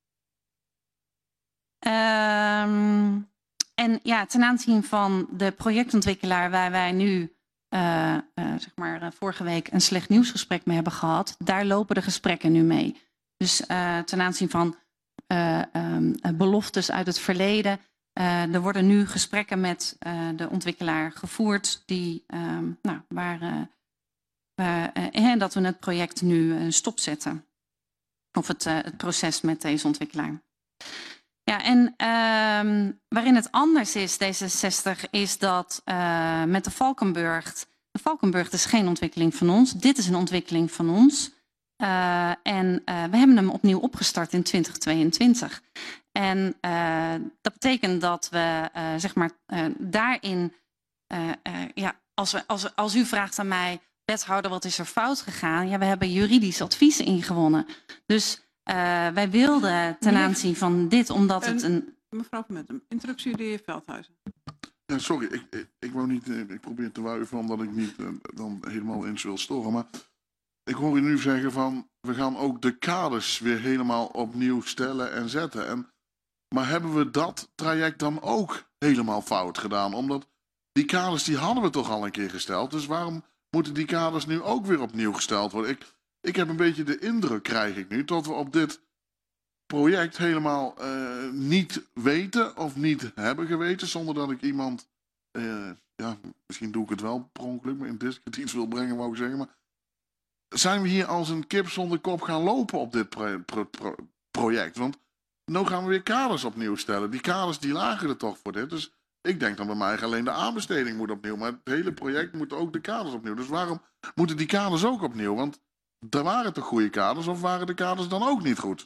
Um, en ja, ten aanzien van de projectontwikkelaar waar wij nu uh, uh, zeg maar, uh, vorige week een slecht nieuwsgesprek mee hebben gehad, daar lopen de gesprekken nu mee. Dus uh, ten aanzien van uh, um, beloftes uit het verleden, uh, er worden nu gesprekken met uh, de ontwikkelaar gevoerd die, um, nou, waar, uh, waar, uh, en dat we het project nu uh, stopzetten. Of het, uh, het proces met deze ontwikkelaar. Ja, en uh, waarin het anders is, D zesenzestig, is dat uh, met de Valkenburg, de Valkenburg is geen ontwikkeling van ons, dit is een ontwikkeling van ons. Uh, en uh, we hebben hem opnieuw opgestart in twintig tweeëntwintig. En uh, dat betekent dat we uh, zeg maar uh, daarin, uh, uh, ja, als, we, als, als u vraagt aan mij, wethouder, wat is er fout gegaan? Ja, we hebben juridisch advies ingewonnen. Dus Uh, wij wilden ten aanzien van dit, omdat het een... Mevrouw Van Mentem, interruptie de heer Veldhuizen. Ja, sorry, ik, ik, ik wou niet, ik probeer te wuiven omdat ik niet uh, dan helemaal eens wil storen. Maar ik hoor u nu zeggen van, we gaan ook de kaders weer helemaal opnieuw stellen en zetten. En, maar hebben we dat traject dan ook helemaal fout gedaan? Omdat die kaders die hadden we toch al een keer gesteld. Dus waarom moeten die kaders nu ook weer opnieuw gesteld worden? Ik, Ik heb een beetje de indruk, krijg ik nu, dat we op dit project helemaal uh, niet weten of niet hebben geweten, zonder dat ik iemand, uh, ja, misschien doe ik het wel per ongeluk, maar in dit iets wil brengen, wou ik zeggen, maar zijn we hier als een kip zonder kop gaan lopen op dit pro pro pro project? Want nu gaan we weer kaders opnieuw stellen. Die kaders die lagen er toch voor dit, dus ik denk dan bij mij alleen de aanbesteding moet opnieuw, maar het hele project moet ook de kaders opnieuw. Dus waarom moeten die kaders ook opnieuw? Want er waren toch goede kaders of waren de kaders dan ook niet goed?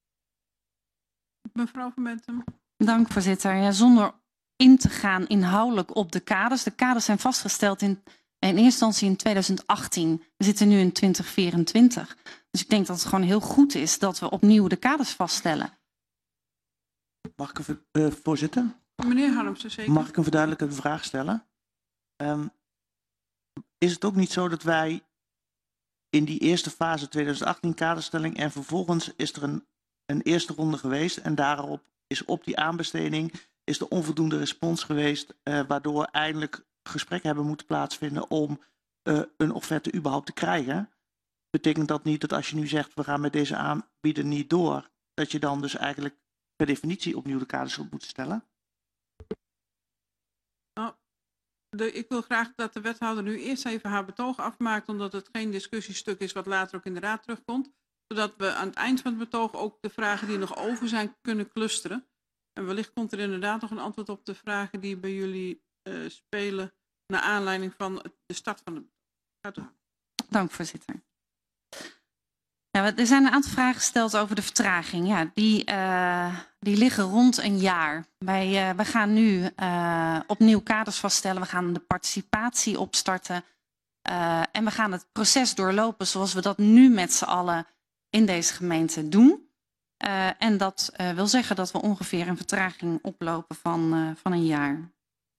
Mevrouw Van Mentem. Dank voorzitter. Ja, zonder in te gaan inhoudelijk op de kaders. De kaders zijn vastgesteld in, in eerste instantie in tweeduizend achttien. We zitten nu in twintig vierentwintig. Dus ik denk dat het gewoon heel goed is dat we opnieuw de kaders vaststellen. Mag ik een uh, voorzitter? Meneer Harmsen, zeker. Mag ik een verduidelijkende vraag stellen? Um, is het ook niet zo dat wij in die eerste fase tweeduizend achttien kaderstelling en vervolgens is er een, een eerste ronde geweest en daarop is op die aanbesteding is er onvoldoende respons geweest, uh, waardoor eindelijk gesprekken hebben moeten plaatsvinden om uh, een offerte überhaupt te krijgen. Betekent dat niet dat als je nu zegt we gaan met deze aanbieder niet door, dat je dan dus eigenlijk per definitie opnieuw de kaders op moet stellen? Nou, de, ik wil graag dat de wethouder nu eerst even haar betoog afmaakt, omdat het geen discussiestuk is wat later ook in de raad terugkomt. Zodat we aan het eind van het betoog ook de vragen die nog over zijn kunnen clusteren. En wellicht komt er inderdaad nog een antwoord op de vragen die bij jullie uh, spelen naar aanleiding van de start van de betoog. Dank, voorzitter. Ja, er zijn een aantal vragen gesteld over de vertraging. Ja, die, uh, die liggen rond een jaar. Wij, uh, wij gaan nu uh, opnieuw kaders vaststellen. We gaan de participatie opstarten. Uh, en we gaan het proces doorlopen zoals we dat nu met z'n allen in deze gemeente doen. Uh, en dat uh, wil zeggen dat we ongeveer een vertraging oplopen van, uh, van een jaar.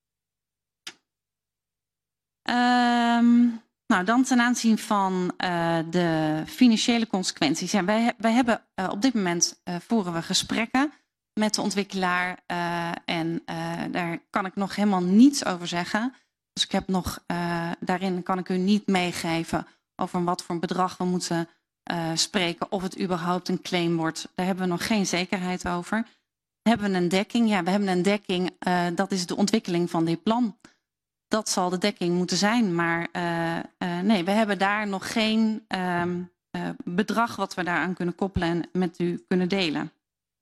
Um, nou, dan ten aanzien van uh, de financiële consequenties. Ja, wij, wij hebben uh, op dit moment uh, voeren we gesprekken met de ontwikkelaar. Uh, en uh, daar kan ik nog helemaal niets over zeggen. Dus ik heb nog, uh, daarin kan ik u niet meegeven over wat voor een bedrag we moeten uh, spreken. Of het überhaupt een claim wordt. Daar hebben we nog geen zekerheid over. Hebben we een dekking? Ja, we hebben een dekking. Uh, dat is de ontwikkeling van dit plan. Dat zal de dekking moeten zijn. Maar uh, uh, nee, we hebben daar nog geen uh, uh, bedrag wat we daaraan kunnen koppelen en met u kunnen delen.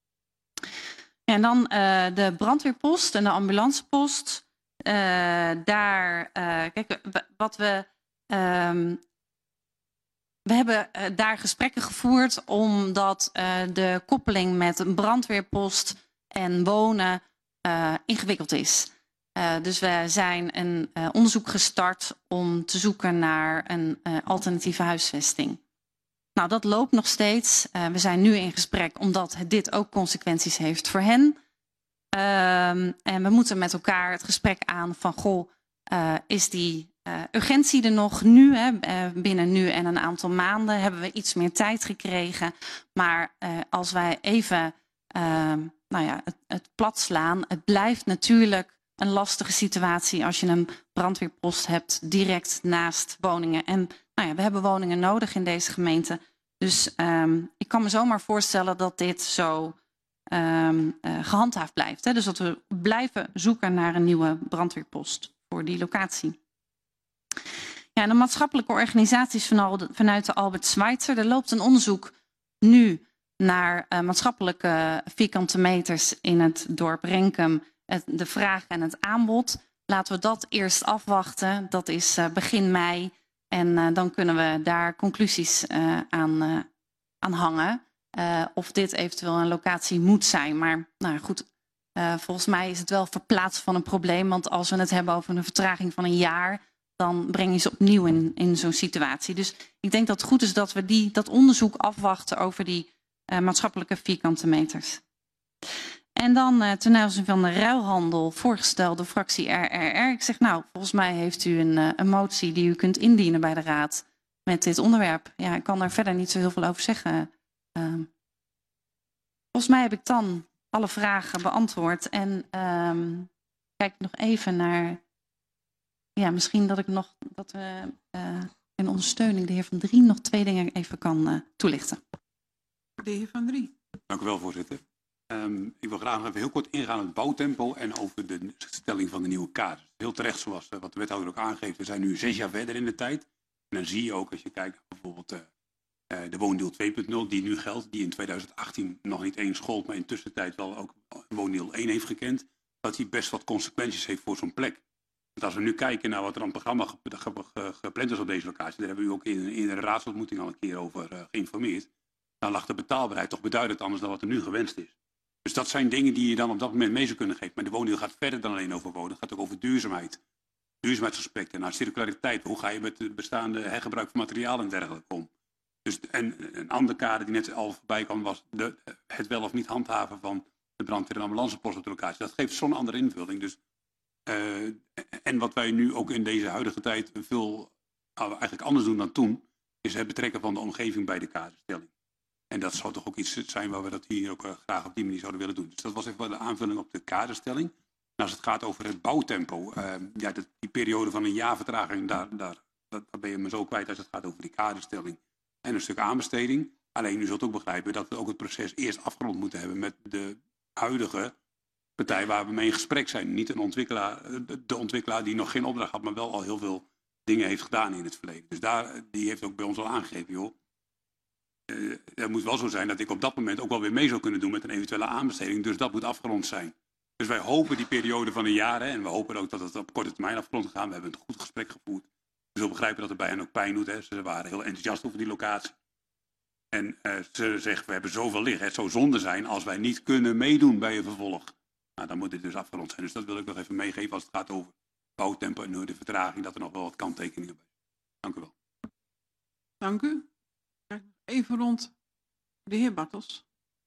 En dan uh, de brandweerpost en de ambulancepost. Uh, daar, uh, kijk, wat we, um, we hebben uh, daar gesprekken gevoerd omdat uh, de koppeling met een brandweerpost en wonen uh, ingewikkeld is. Uh, dus we zijn een uh, onderzoek gestart om te zoeken naar een uh, alternatieve huisvesting. Nou, dat loopt nog steeds. Uh, we zijn nu in gesprek omdat dit ook consequenties heeft voor hen. Uh, en we moeten met elkaar het gesprek aan van, goh, uh, is die uh, urgentie er nog nu? Hè? Uh, binnen nu en een aantal maanden hebben we iets meer tijd gekregen. Maar uh, als wij even uh, nou ja, het, het plat slaan, het blijft natuurlijk een lastige situatie als je een brandweerpost hebt direct naast woningen. En nou ja, we hebben woningen nodig in deze gemeente. Dus um, ik kan me zomaar voorstellen dat dit zo um, uh, gehandhaafd blijft. Hè? Dus dat we blijven zoeken naar een nieuwe brandweerpost voor die locatie. Ja, en de maatschappelijke organisaties vanuit de Albert Schweitzer. Er loopt een onderzoek nu naar uh, maatschappelijke vierkante meters in het dorp Renkum. Het, de vraag en het aanbod. Laten we dat eerst afwachten. Dat is uh, begin mei. En uh, dan kunnen we daar conclusies uh, aan, uh, aan hangen. Uh, of dit eventueel een locatie moet zijn. Maar nou goed, uh, volgens mij is het wel verplaatsen van een probleem. Want als we het hebben over een vertraging van een jaar, dan breng je ze opnieuw in, in zo'n situatie. Dus ik denk dat het goed is dat we die, dat onderzoek afwachten over die uh, maatschappelijke vierkante meters. En dan uh, ten aanzien van de ruilhandel voorgesteld door fractie R R R. Ik zeg nou, volgens mij heeft u een, uh, een motie die u kunt indienen bij de raad met dit onderwerp. Ja, ik kan daar verder niet zo heel veel over zeggen. Uh, volgens mij heb ik dan alle vragen beantwoord. En um, kijk nog even naar, ja, misschien dat ik nog, dat we uh, in ondersteuning de heer Van Drie nog twee dingen even kan uh, toelichten. De heer Van Drie. Dank u wel, voorzitter. Um, ik wil graag even heel kort ingaan op het bouwtempo en over de stelling van de nieuwe kaders. Heel terecht, zoals uh, wat de wethouder ook aangeeft, we zijn nu zes jaar verder in de tijd. En dan zie je ook, als je kijkt naar bijvoorbeeld uh, uh, de woondeal twee punt nul, die nu geldt, die in tweeduizend achttien nog niet eens gold, maar in tussentijd wel ook woondeal één heeft gekend, dat die best wat consequenties heeft voor zo'n plek. Want als we nu kijken naar wat er aan het programma ge ge ge gepland is op deze locatie, daar hebben we u ook in, in een raadsontmoeting al een keer over uh, geïnformeerd, dan lag de betaalbaarheid toch beduidend anders dan wat er nu gewenst is. Dus dat zijn dingen die je dan op dat moment mee zou kunnen geven. Maar de woondeal gaat verder dan alleen over wonen. Het gaat ook over duurzaamheid. Duurzaamheidsaspecten, naar circulariteit. Hoe ga je met het bestaande hergebruik van materiaal en dergelijke om? Dus, en een andere kader die net al voorbij kwam was de, het wel of niet handhaven van de brandweer en ambulancepost op de locatie. Dat geeft zo'n andere invulling. Dus, uh, en wat wij nu ook in deze huidige tijd veel uh, eigenlijk anders doen dan toen, is het betrekken van de omgeving bij de kaderstelling. En dat zou toch ook iets zijn waar we dat hier ook uh, graag op die manier zouden willen doen. Dus dat was even wel de aanvulling op de kaderstelling. En als het gaat over het bouwtempo, uh, ja, dat, die periode van een jaar vertraging, daar, daar, daar ben je me zo kwijt als het gaat over die kaderstelling en een stuk aanbesteding. Alleen u zult ook begrijpen dat we ook het proces eerst afgerond moeten hebben met de huidige partij waar we mee in gesprek zijn. Niet een ontwikkelaar, de ontwikkelaar die nog geen opdracht had, maar wel al heel veel dingen heeft gedaan in het verleden. Dus daar, die heeft ook bij ons al aangegeven, joh. Uh, het moet wel zo zijn dat ik op dat moment ook wel weer mee zou kunnen doen met een eventuele aanbesteding. Dus dat moet afgerond zijn. Dus wij hopen die periode van een jaar, hè, en we hopen ook dat het op korte termijn afgerond gaat gaan. We hebben een goed gesprek gevoerd. We zullen begrijpen dat het bij hen ook pijn doet. Hè. Ze waren heel enthousiast over die locatie. En uh, ze zeggen, we hebben zoveel liggen. Het zou zonde zijn als wij niet kunnen meedoen bij een vervolg. Nou, dan moet dit dus afgerond zijn. Dus dat wil ik nog even meegeven als het gaat over bouwtempo en de vertraging. Dat er nog wel wat kanttekeningen bij zijn. Dank u wel. Dank u. Even rond de heer Bartels.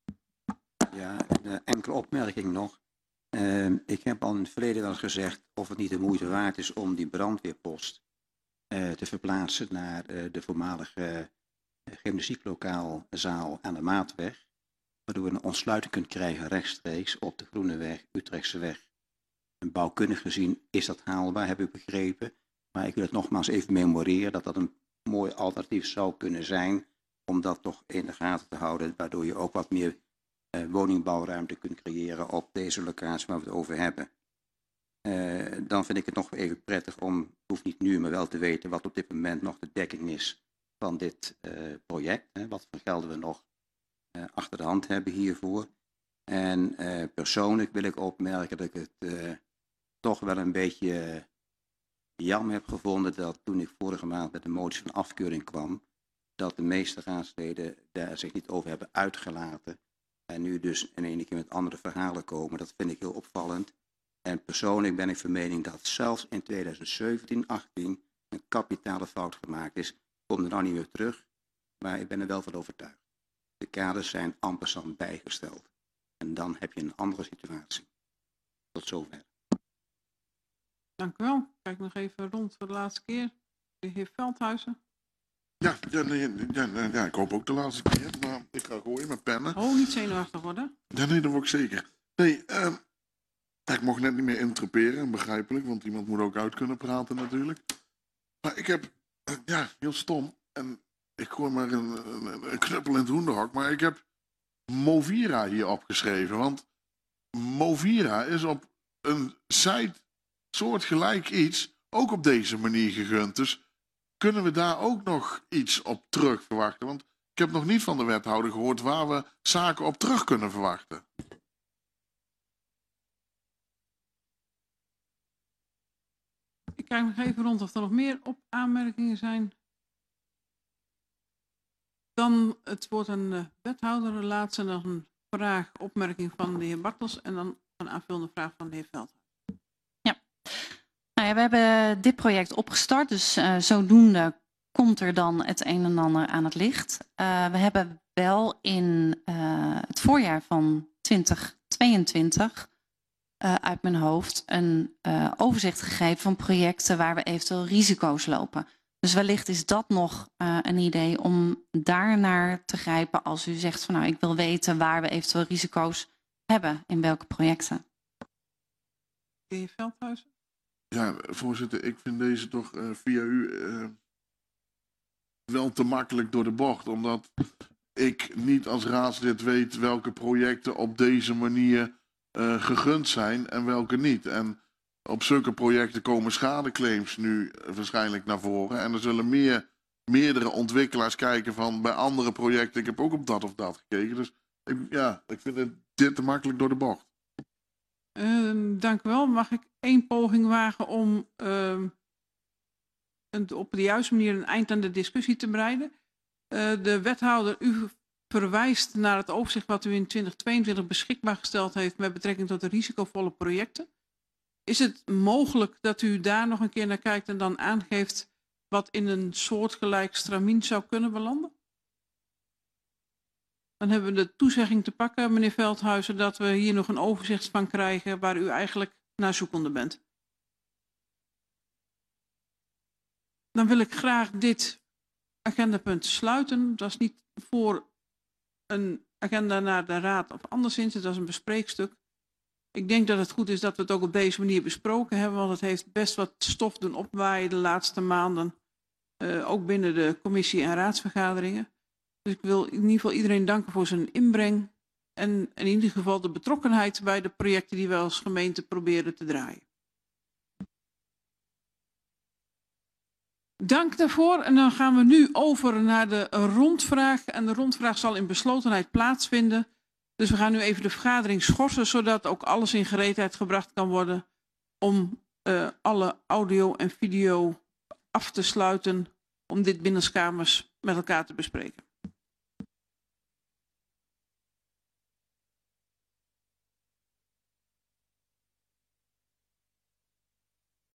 Ja, een enkele opmerking nog. Uh, ik heb al in het verleden wel eens gezegd of het niet de moeite waard is om die brandweerpost uh, te verplaatsen naar uh, de voormalige uh, gymnastieklokalzaal aan de Maatweg. Waardoor we een ontsluiting kunt krijgen rechtstreeks op de Groeneweg, Utrechtseweg. En bouwkundig gezien is dat haalbaar, heb ik begrepen. Maar ik wil het nogmaals even memoreren dat dat een mooi alternatief zou kunnen zijn. Om dat toch in de gaten te houden, waardoor je ook wat meer uh, woningbouwruimte kunt creëren op deze locatie waar we het over hebben. Uh, dan vind ik het nog even prettig om, hoeft niet nu, maar wel te weten wat op dit moment nog de dekking is van dit uh, project. Hè, wat voor gelden we nog uh, achter de hand hebben hiervoor. En uh, persoonlijk wil ik opmerken dat ik het uh, toch wel een beetje uh, jammer heb gevonden dat toen ik vorige maand met de motie van afkeuring kwam, dat de meeste raadsleden daar zich niet over hebben uitgelaten. En nu dus in één keer met andere verhalen komen. Dat vind ik heel opvallend. En persoonlijk ben ik van mening dat zelfs in tweeduizend zeventien achttien een kapitale fout gemaakt is. Ik kom er nou niet meer terug, maar ik ben er wel van overtuigd. De kaders zijn amper bijgesteld. En dan heb je een andere situatie. Tot zover. Dank u wel. Kijk nog even rond voor de laatste keer. De heer Veldhuizen. Ja, ja, nee, ja, ja, ik hoop ook de laatste keer, maar ik ga gooien met pennen. Oh, niet zenuwachtig worden. Ja, nee, dat word ik zeker. Nee, uh, ik mocht net niet meer interperen, begrijpelijk, want iemand moet ook uit kunnen praten natuurlijk. Maar ik heb, uh, ja, heel stom, en ik gooi maar een, een, een knuppel in het hoenderhok, maar ik heb Movira hier opgeschreven, want Movira is op een site soortgelijk iets ook op deze manier gegund, dus kunnen we daar ook nog iets op terug verwachten? Want ik heb nog niet van de wethouder gehoord waar we zaken op terug kunnen verwachten. Ik kijk nog even rond of er nog meer op aanmerkingen zijn. Dan het woord aan de wethouder. Laatste nog een vraag, opmerking van de heer Bartels en dan een aanvullende vraag van de heer Veldhuis. Nou ja, we hebben dit project opgestart, dus uh, zodoende komt er dan het een en ander aan het licht. Uh, we hebben wel in uh, het voorjaar van twintig tweeëntwintig uh, uit mijn hoofd een uh, overzicht gegeven van projecten waar we eventueel risico's lopen. Dus wellicht is dat nog uh, een idee om daar naar te grijpen als u zegt van nou ik wil weten waar we eventueel risico's hebben in welke projecten. De heer Veldhuis. Ja, voorzitter, ik vind deze toch uh, via u uh, wel te makkelijk door de bocht. Omdat ik niet als raadslid weet welke projecten op deze manier uh, gegund zijn en welke niet. En op zulke projecten komen schadeclaims nu waarschijnlijk naar voren. En er zullen meer, meerdere ontwikkelaars kijken van bij andere projecten. Ik heb ook op dat of dat gekeken. Dus ik, ja, ik vind het dit te makkelijk door de bocht. Uh, dank u wel. Mag ik één poging wagen om uh, een, op de juiste manier een eind aan de discussie te breiden? Uh, de wethouder, u verwijst naar het overzicht wat u in twintig tweeëntwintig beschikbaar gesteld heeft met betrekking tot de risicovolle projecten. Is het mogelijk dat u daar nog een keer naar kijkt en dan aangeeft wat in een soortgelijk stramien zou kunnen belanden? Dan hebben we de toezegging te pakken, meneer Veldhuizen, dat we hier nog een overzicht van krijgen waar u eigenlijk naar zoekende bent. Dan wil ik graag dit agendapunt sluiten. Dat is niet voor een agenda naar de raad of anderszins, dat is een bespreekstuk. Ik denk dat het goed is dat we het ook op deze manier besproken hebben, want het heeft best wat stof doen opwaaien de laatste maanden, uh, ook binnen de commissie- en raadsvergaderingen. Dus ik wil in ieder geval iedereen danken voor zijn inbreng en in ieder geval de betrokkenheid bij de projecten die we als gemeente proberen te draaien. Dank daarvoor en dan gaan we nu over naar de rondvraag en de rondvraag zal in beslotenheid plaatsvinden. Dus we gaan nu even de vergadering schorsen zodat ook alles in gereedheid gebracht kan worden om uh, alle audio en video af te sluiten om dit binnenskamers met elkaar te bespreken.